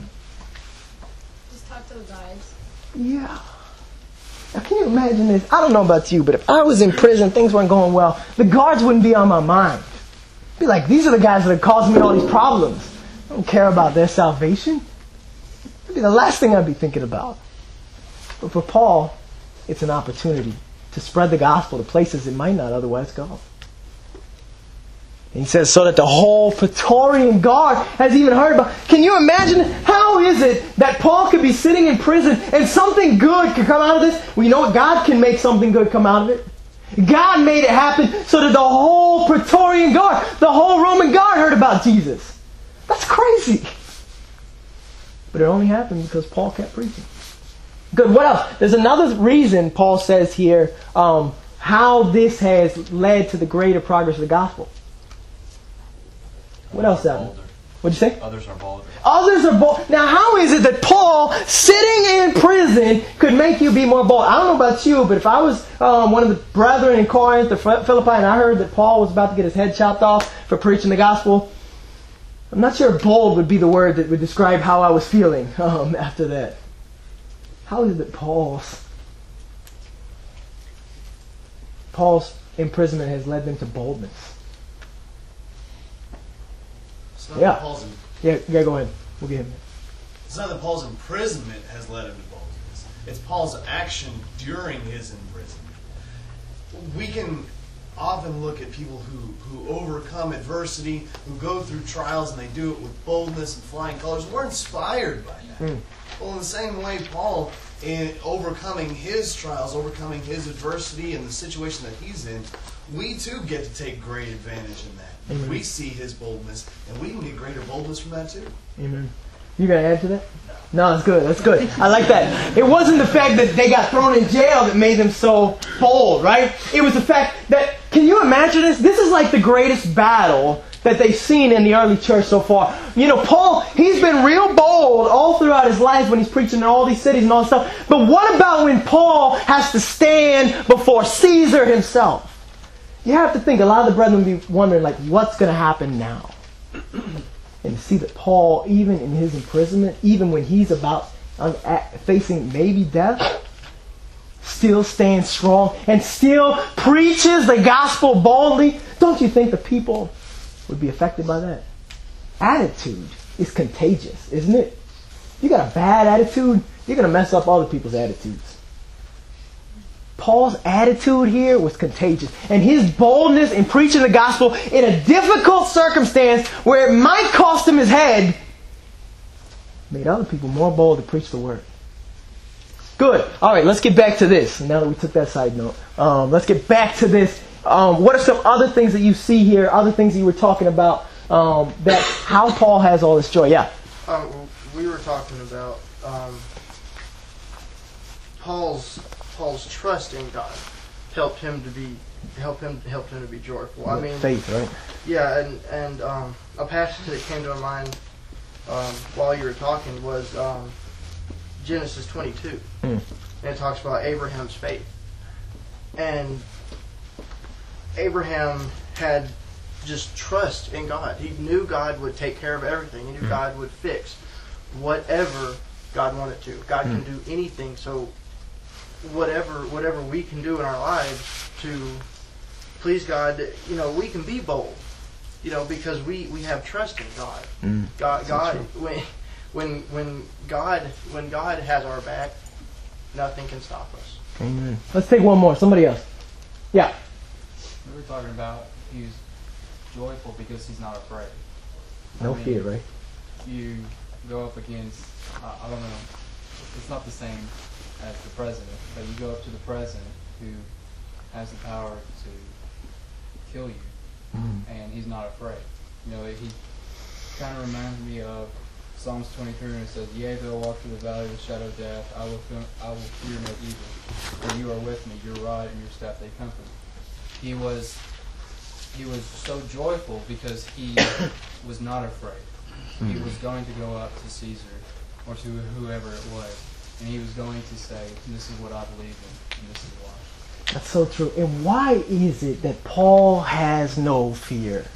Just talk to the guys. Yeah. Now, can you imagine this? I don't know about you, but if I was in prison, things weren't going well, the guards wouldn't be on my mind. I'd be like, these are the guys that are causing me all these problems. I don't care about their salvation. It'd be the last thing I'd be thinking about. But for Paul, it's an opportunity to spread the gospel to places it might not otherwise go. And he says, so that the whole Praetorian Guard has even heard about. Can you imagine how is it that Paul could be sitting in prison and something good could come out of this? We know God can make something good come out of it. God made it happen so that the whole Praetorian Guard, the whole Roman Guard heard about Jesus. That's crazy. But it only happened because Paul kept preaching. Good. What else? There's another reason Paul says here how this has led to the greater progress of the gospel. What else happened? What'd you say? Others are bolder. Others are bold. Now, how is it that Paul, sitting in prison, could make you be more bold? I don't know about you, but if I was one of the brethren in Corinth or Philippi and I heard that Paul was about to get his head chopped off for preaching the gospel, I'm not sure bold would be the word that would describe how I was feeling after that. How is it that Paul's imprisonment has led them to boldness? Yeah, go ahead. We'll get him. It's not that Paul's imprisonment has led him to boldness. It's Paul's action during his imprisonment. We can often look at people who overcome adversity, who go through trials, and they do it with boldness and flying colors. We're inspired by that. Well, in the same way, Paul, in overcoming his trials, overcoming his adversity and the situation that he's in, we too get to take great advantage in that. Amen. We see his boldness, and we can get greater boldness from that too. Amen. You going to add to that? No, that's good. That's good. I like that. It wasn't the fact that they got thrown in jail that made them so bold, right? It was the fact that, can you imagine this? This is like the greatest battle that they've seen in the early church so far. You know, Paul, he's been real bold all throughout his life when he's preaching in all these cities and all that stuff. But what about when Paul has to stand before Caesar himself? You have to think, a lot of the brethren will be wondering, like, what's going to happen now? And to see that Paul, even in his imprisonment, even when he's about facing maybe death, still stands strong and still preaches the gospel boldly. Don't you think the people would be affected by that? Attitude is contagious, isn't it? You got a bad attitude, you're going to mess up other people's attitudes. Paul's attitude here was contagious. And his boldness in preaching the gospel in a difficult circumstance where it might cost him his head made other people more bold to preach the word. Good. All right, let's get back to this. Now that we took that side note, let's get back to this. What are some other things that you see here, other things that you were talking about, that how Paul has all this joy? Yeah. We were talking about Paul's trust in God helped him to be joyful. I mean, faith, right? Yeah, and a passage that came to my mind while you were talking was Genesis 22, and it talks about Abraham's faith. And Abraham had just trust in God. He knew God would take care of everything. He knew God would fix whatever God wanted to. God can do anything. So whatever we can do in our lives to please God, we can be bold, because we have trust in God. God, when God has our back, nothing can stop us. Amen. Let's take one more. Somebody else. Yeah. We were talking about he's joyful because he's not afraid. No fear, right? You go up against, I don't know, it's not the same as the president, but you go up to the president who has the power to kill you, and he's not afraid. He kind of reminds me of Psalms 23, and it says, "Yea, though I walk through the valley of the shadow of death, I will fear no evil, for you are with me, your rod and your staff, they comfort me." He was so joyful because he was not afraid. He was going to go up to Caesar, or to whoever it was, and he was going to say, "This is what I believe in, and this is why." That's so true. And why is it that Paul has no fear?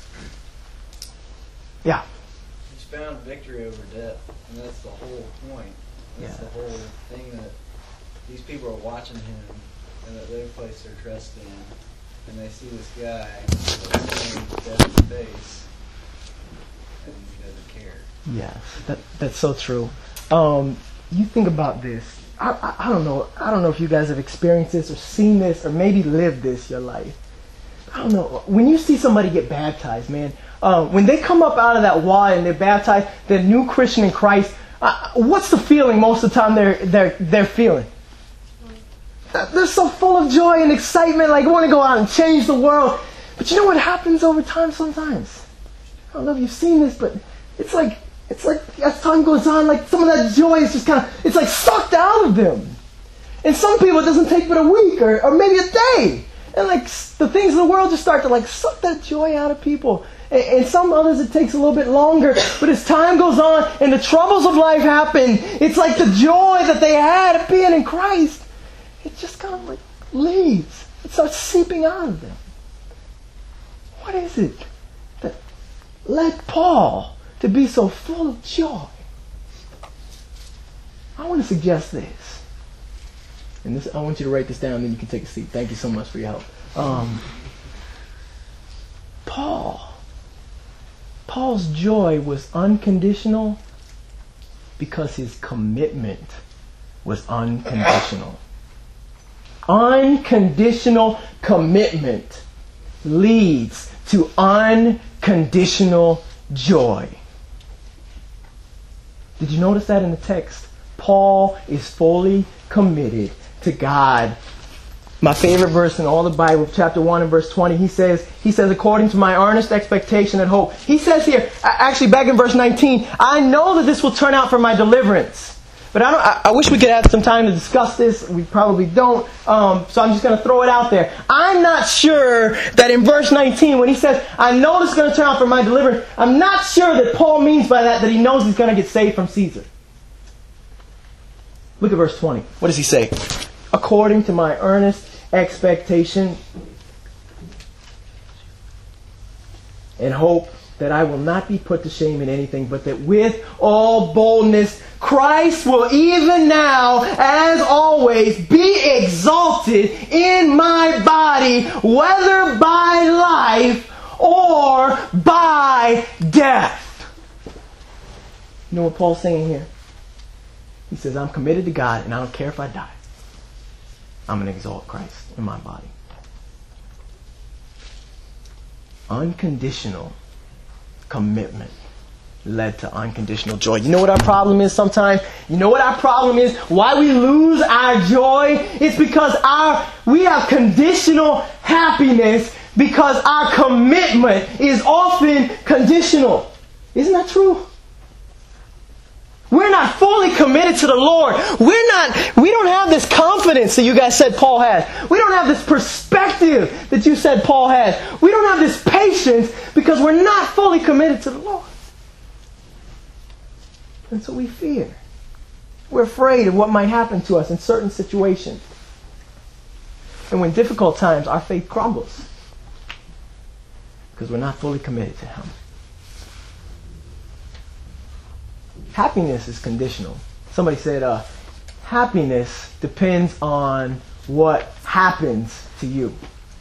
Yeah. He's found victory over death, and that's the whole point. That's the whole thing, that these people are watching him, and that they place their trust in, and they see this guy staring death in the face, and he doesn't care. Yeah, that's so true. You think about this. I don't know. I don't know if you guys have experienced this or seen this or maybe lived this your life. I don't know. When you see somebody get baptized, man, when they come up out of that water and they're baptized, they're a new Christian in Christ. What's the feeling most of the time they're feeling? They're so full of joy and excitement, like want to go out and change the world. But you know what happens over time sometimes? I don't know if you've seen this, but it's like as time goes on, like some of that joy is just it's like sucked out of them. And some people it doesn't take but a week or maybe a day. And like the things in the world just start to like suck that joy out of people. And some others it takes a little bit longer. But as time goes on and the troubles of life happen, it's like the joy that they had of being in Christ, it just kind of like leaves. It starts seeping out of them. What is it that led Paul to be so full of joy? I want to suggest this. And this, I want you to write this down, and then you can take a seat. Thank you so much for your help. Paul's joy was unconditional because his commitment was unconditional. Unconditional commitment leads to unconditional joy. Did you notice that in the text? Paul is fully committed to God. My favorite verse in all the Bible, chapter 1 and verse 20, he says, according to my earnest expectation and hope. He says here, actually back in verse 19, I know that this will turn out for my deliverance. But I wish we could have some time to discuss this. We probably don't. So I'm just going to throw it out there. I'm not sure that in verse 19, when he says, I know this is going to turn out for my deliverance, I'm not sure that Paul means by that he knows he's going to get saved from Caesar. Look at verse 20. What does he say? According to my earnest expectation and hope that I will not be put to shame in anything, but that with all boldness Christ will even now, as always, be exalted in my body, whether by life or by death. You know what Paul's saying here? He says, I'm committed to God, and I don't care if I die. I'm going to exalt Christ in my body. Unconditional commitment led to unconditional joy. You know what our problem is sometimes? You know what our problem is? Why we lose our joy? It's because we have conditional happiness because our commitment is often conditional. Isn't that true? We're not fully committed to the Lord. We don't have this confidence that you guys said Paul has. We don't have this perspective that you said Paul has. We don't have this patience because we're not fully committed to the Lord. And so we fear. We're afraid of what might happen to us in certain situations. And when difficult times, our faith crumbles because we're not fully committed to Him. Happiness is conditional. Somebody said, happiness depends on what happens to you.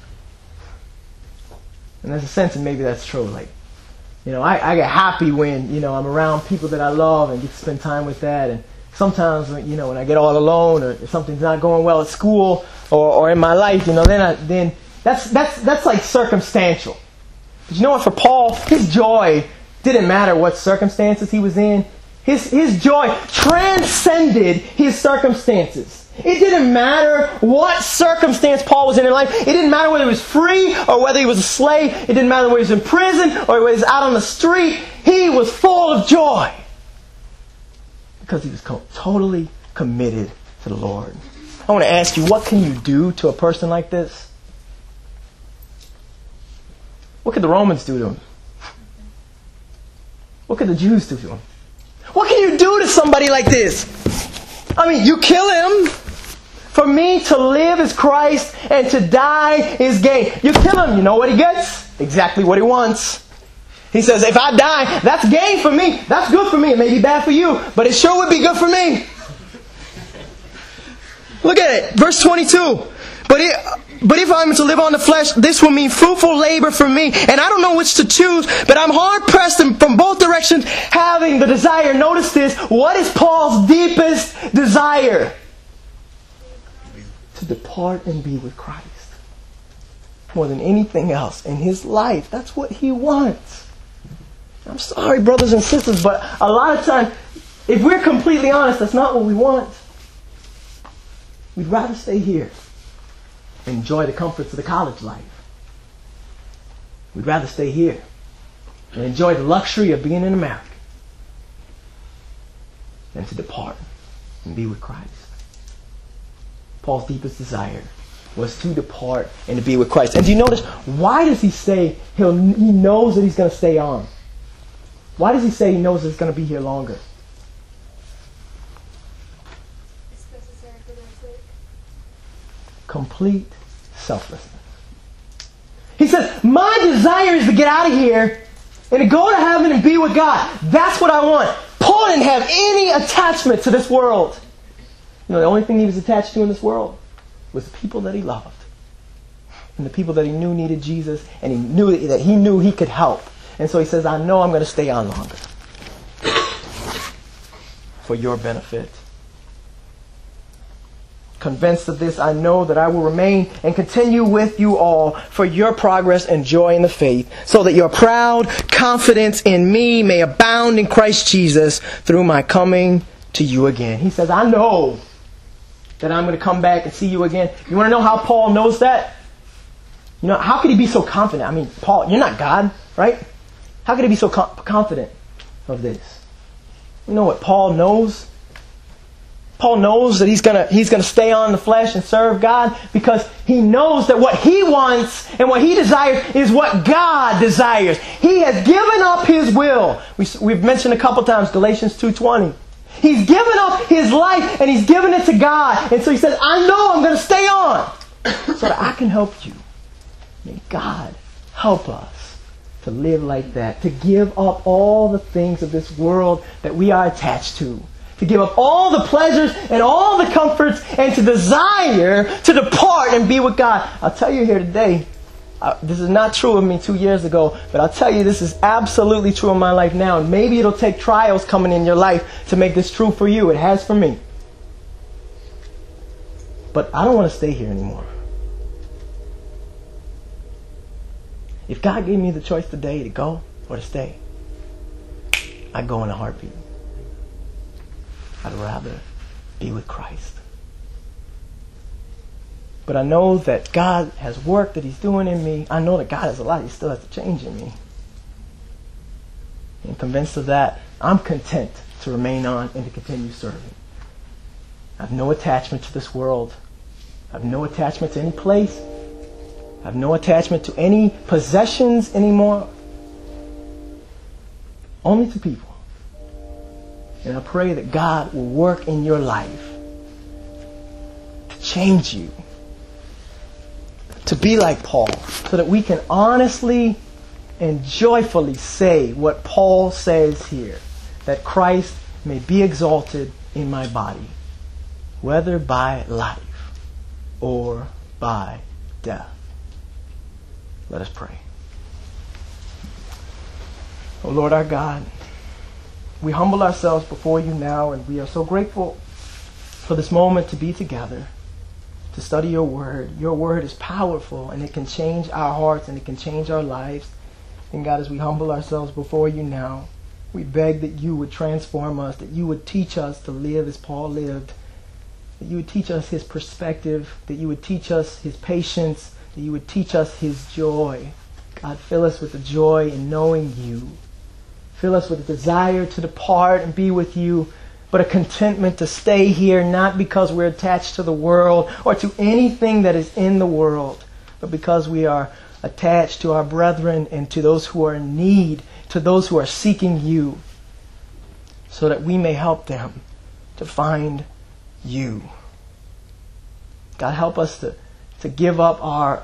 And there's a sense that maybe that's true. Like, I get happy when, I'm around people that I love and get to spend time with that. And sometimes, when I get all alone or if something's not going well at school or in my life, then that's like circumstantial. But you know what? For Paul, his joy didn't matter what circumstances he was in. His joy transcended his circumstances. It didn't matter what circumstance Paul was in life. It didn't matter whether he was free or whether he was a slave. It didn't matter whether he was in prison or whether he was out on the street. He was full of joy because he was totally committed to the Lord. I want to ask you, what can you do to a person like this? What could the Romans do to him? What could the Jews do to him? What can you do to somebody like this? You kill him. For me to live is Christ and to die is gain. You kill him, you know what he gets? Exactly what he wants. He says, if I die, that's gain for me. That's good for me. It may be bad for you, but it sure would be good for me. Look at it. Verse 22. But if I'm to live on the flesh, this will mean fruitful labor for me. And I don't know which to choose, but I'm hard pressed from both directions, having the desire. Notice this. What is Paul's deepest desire? To depart and be with Christ. More than anything else in his life. That's what he wants. I'm sorry, brothers and sisters, but a lot of times, if we're completely honest, that's not what we want. We'd rather stay here. Enjoy the comforts of the college life. We'd rather stay here and enjoy the luxury of being in America than to depart and be with Christ. Paul's deepest desire was to depart and to be with Christ. And do you notice, why does he say he knows that he's going to stay on? Why does he say he knows that he's going to be here longer? Complete selflessness. He says, my desire is to get out of here and to go to heaven and be with God. That's what I want. Paul didn't have any attachment to this world. The only thing he was attached to in this world was the people that he loved. And the people that he knew needed Jesus, and he knew he could help. And so he says, I know I'm going to stay on longer. For your benefit. Convinced of this, I know that I will remain and continue with you all for your progress and joy in the faith, so that your proud confidence in me may abound in Christ Jesus through my coming to you again. He says, I know that I'm going to come back and see you again. You want to know how Paul knows that? How could he be so confident? Paul, you're not God, right? How could he be so confident of this? You know what Paul knows? Paul knows that he's gonna stay on in the flesh and serve God because he knows that what he wants and what he desires is what God desires. He has given up his will. We've mentioned a couple times Galatians 2:20. He's given up his life and he's given it to God. And so he says, I know I'm going to stay on so that I can help you. May God help us to live like that, to give up all the things of this world that we are attached to give up all the pleasures and all the comforts, and to desire to depart and be with God. I'll tell you here today, this is not true of me 2 years ago, but I'll tell you this is absolutely true in my life now. And maybe it'll take trials coming in your life to make this true for you. It has for me. But I don't want to stay here anymore. If God gave me the choice today to go or to stay, I'd go in a heartbeat. I'd rather be with Christ. But I know that God has work that He's doing in me. I know that God has a lot He still has to change in me. And convinced of that, I'm content to remain on and to continue serving. I have no attachment to this world. I have no attachment to any place. I have no attachment to any possessions anymore. Only to people. And I pray that God will work in your life to change you, to be like Paul, so that we can honestly and joyfully say what Paul says here, that Christ may be exalted in my body, whether by life or by death. Let us pray. Oh Lord our God, we humble ourselves before you now, and we are so grateful for this moment to be together, to study your word. Your word is powerful, and it can change our hearts, and it can change our lives. And God, as we humble ourselves before you now, we beg that you would transform us, that you would teach us to live as Paul lived, that you would teach us his perspective, that you would teach us his patience, that you would teach us his joy. God, fill us with the joy in knowing you. Fill us with a desire to depart and be with you, but a contentment to stay here, not because we're attached to the world or to anything that is in the world, but because we are attached to our brethren and to those who are in need, to those who are seeking you, so that we may help them to find you. God, help us to give up our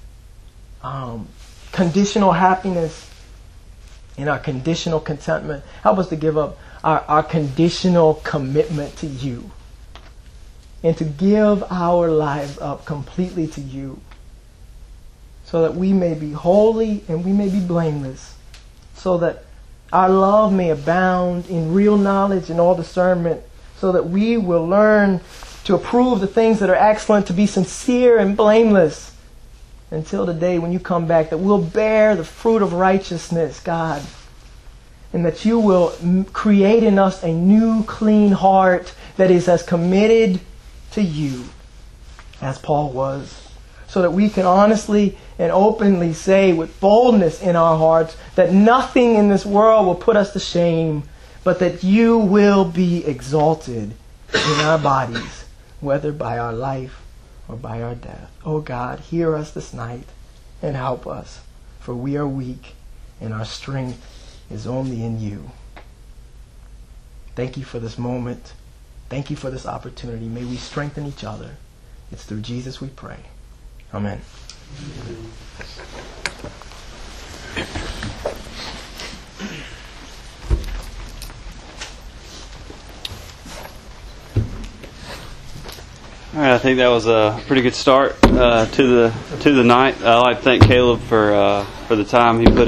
conditional happiness and our conditional contentment. Help us to give up our conditional commitment to you, and to give our lives up completely to you, so that we may be holy and we may be blameless, so that our love may abound in real knowledge and all discernment, so that we will learn to approve the things that are excellent, to be sincere and blameless, until the day when you come back, that we'll bear the fruit of righteousness, God, and that you will create in us a new, clean heart that is as committed to you as Paul was, so that we can honestly and openly say with boldness in our hearts that nothing in this world will put us to shame, but that you will be exalted in our bodies, whether by our life or by our death. Oh God, hear us this night and help us, for we are weak and our strength is only in you. Thank you for this moment. Thank you for this opportunity. May we strengthen each other. It's through Jesus we pray. Amen. All right, I think that was a pretty good start to the night. I'd like to thank Caleb for the time he put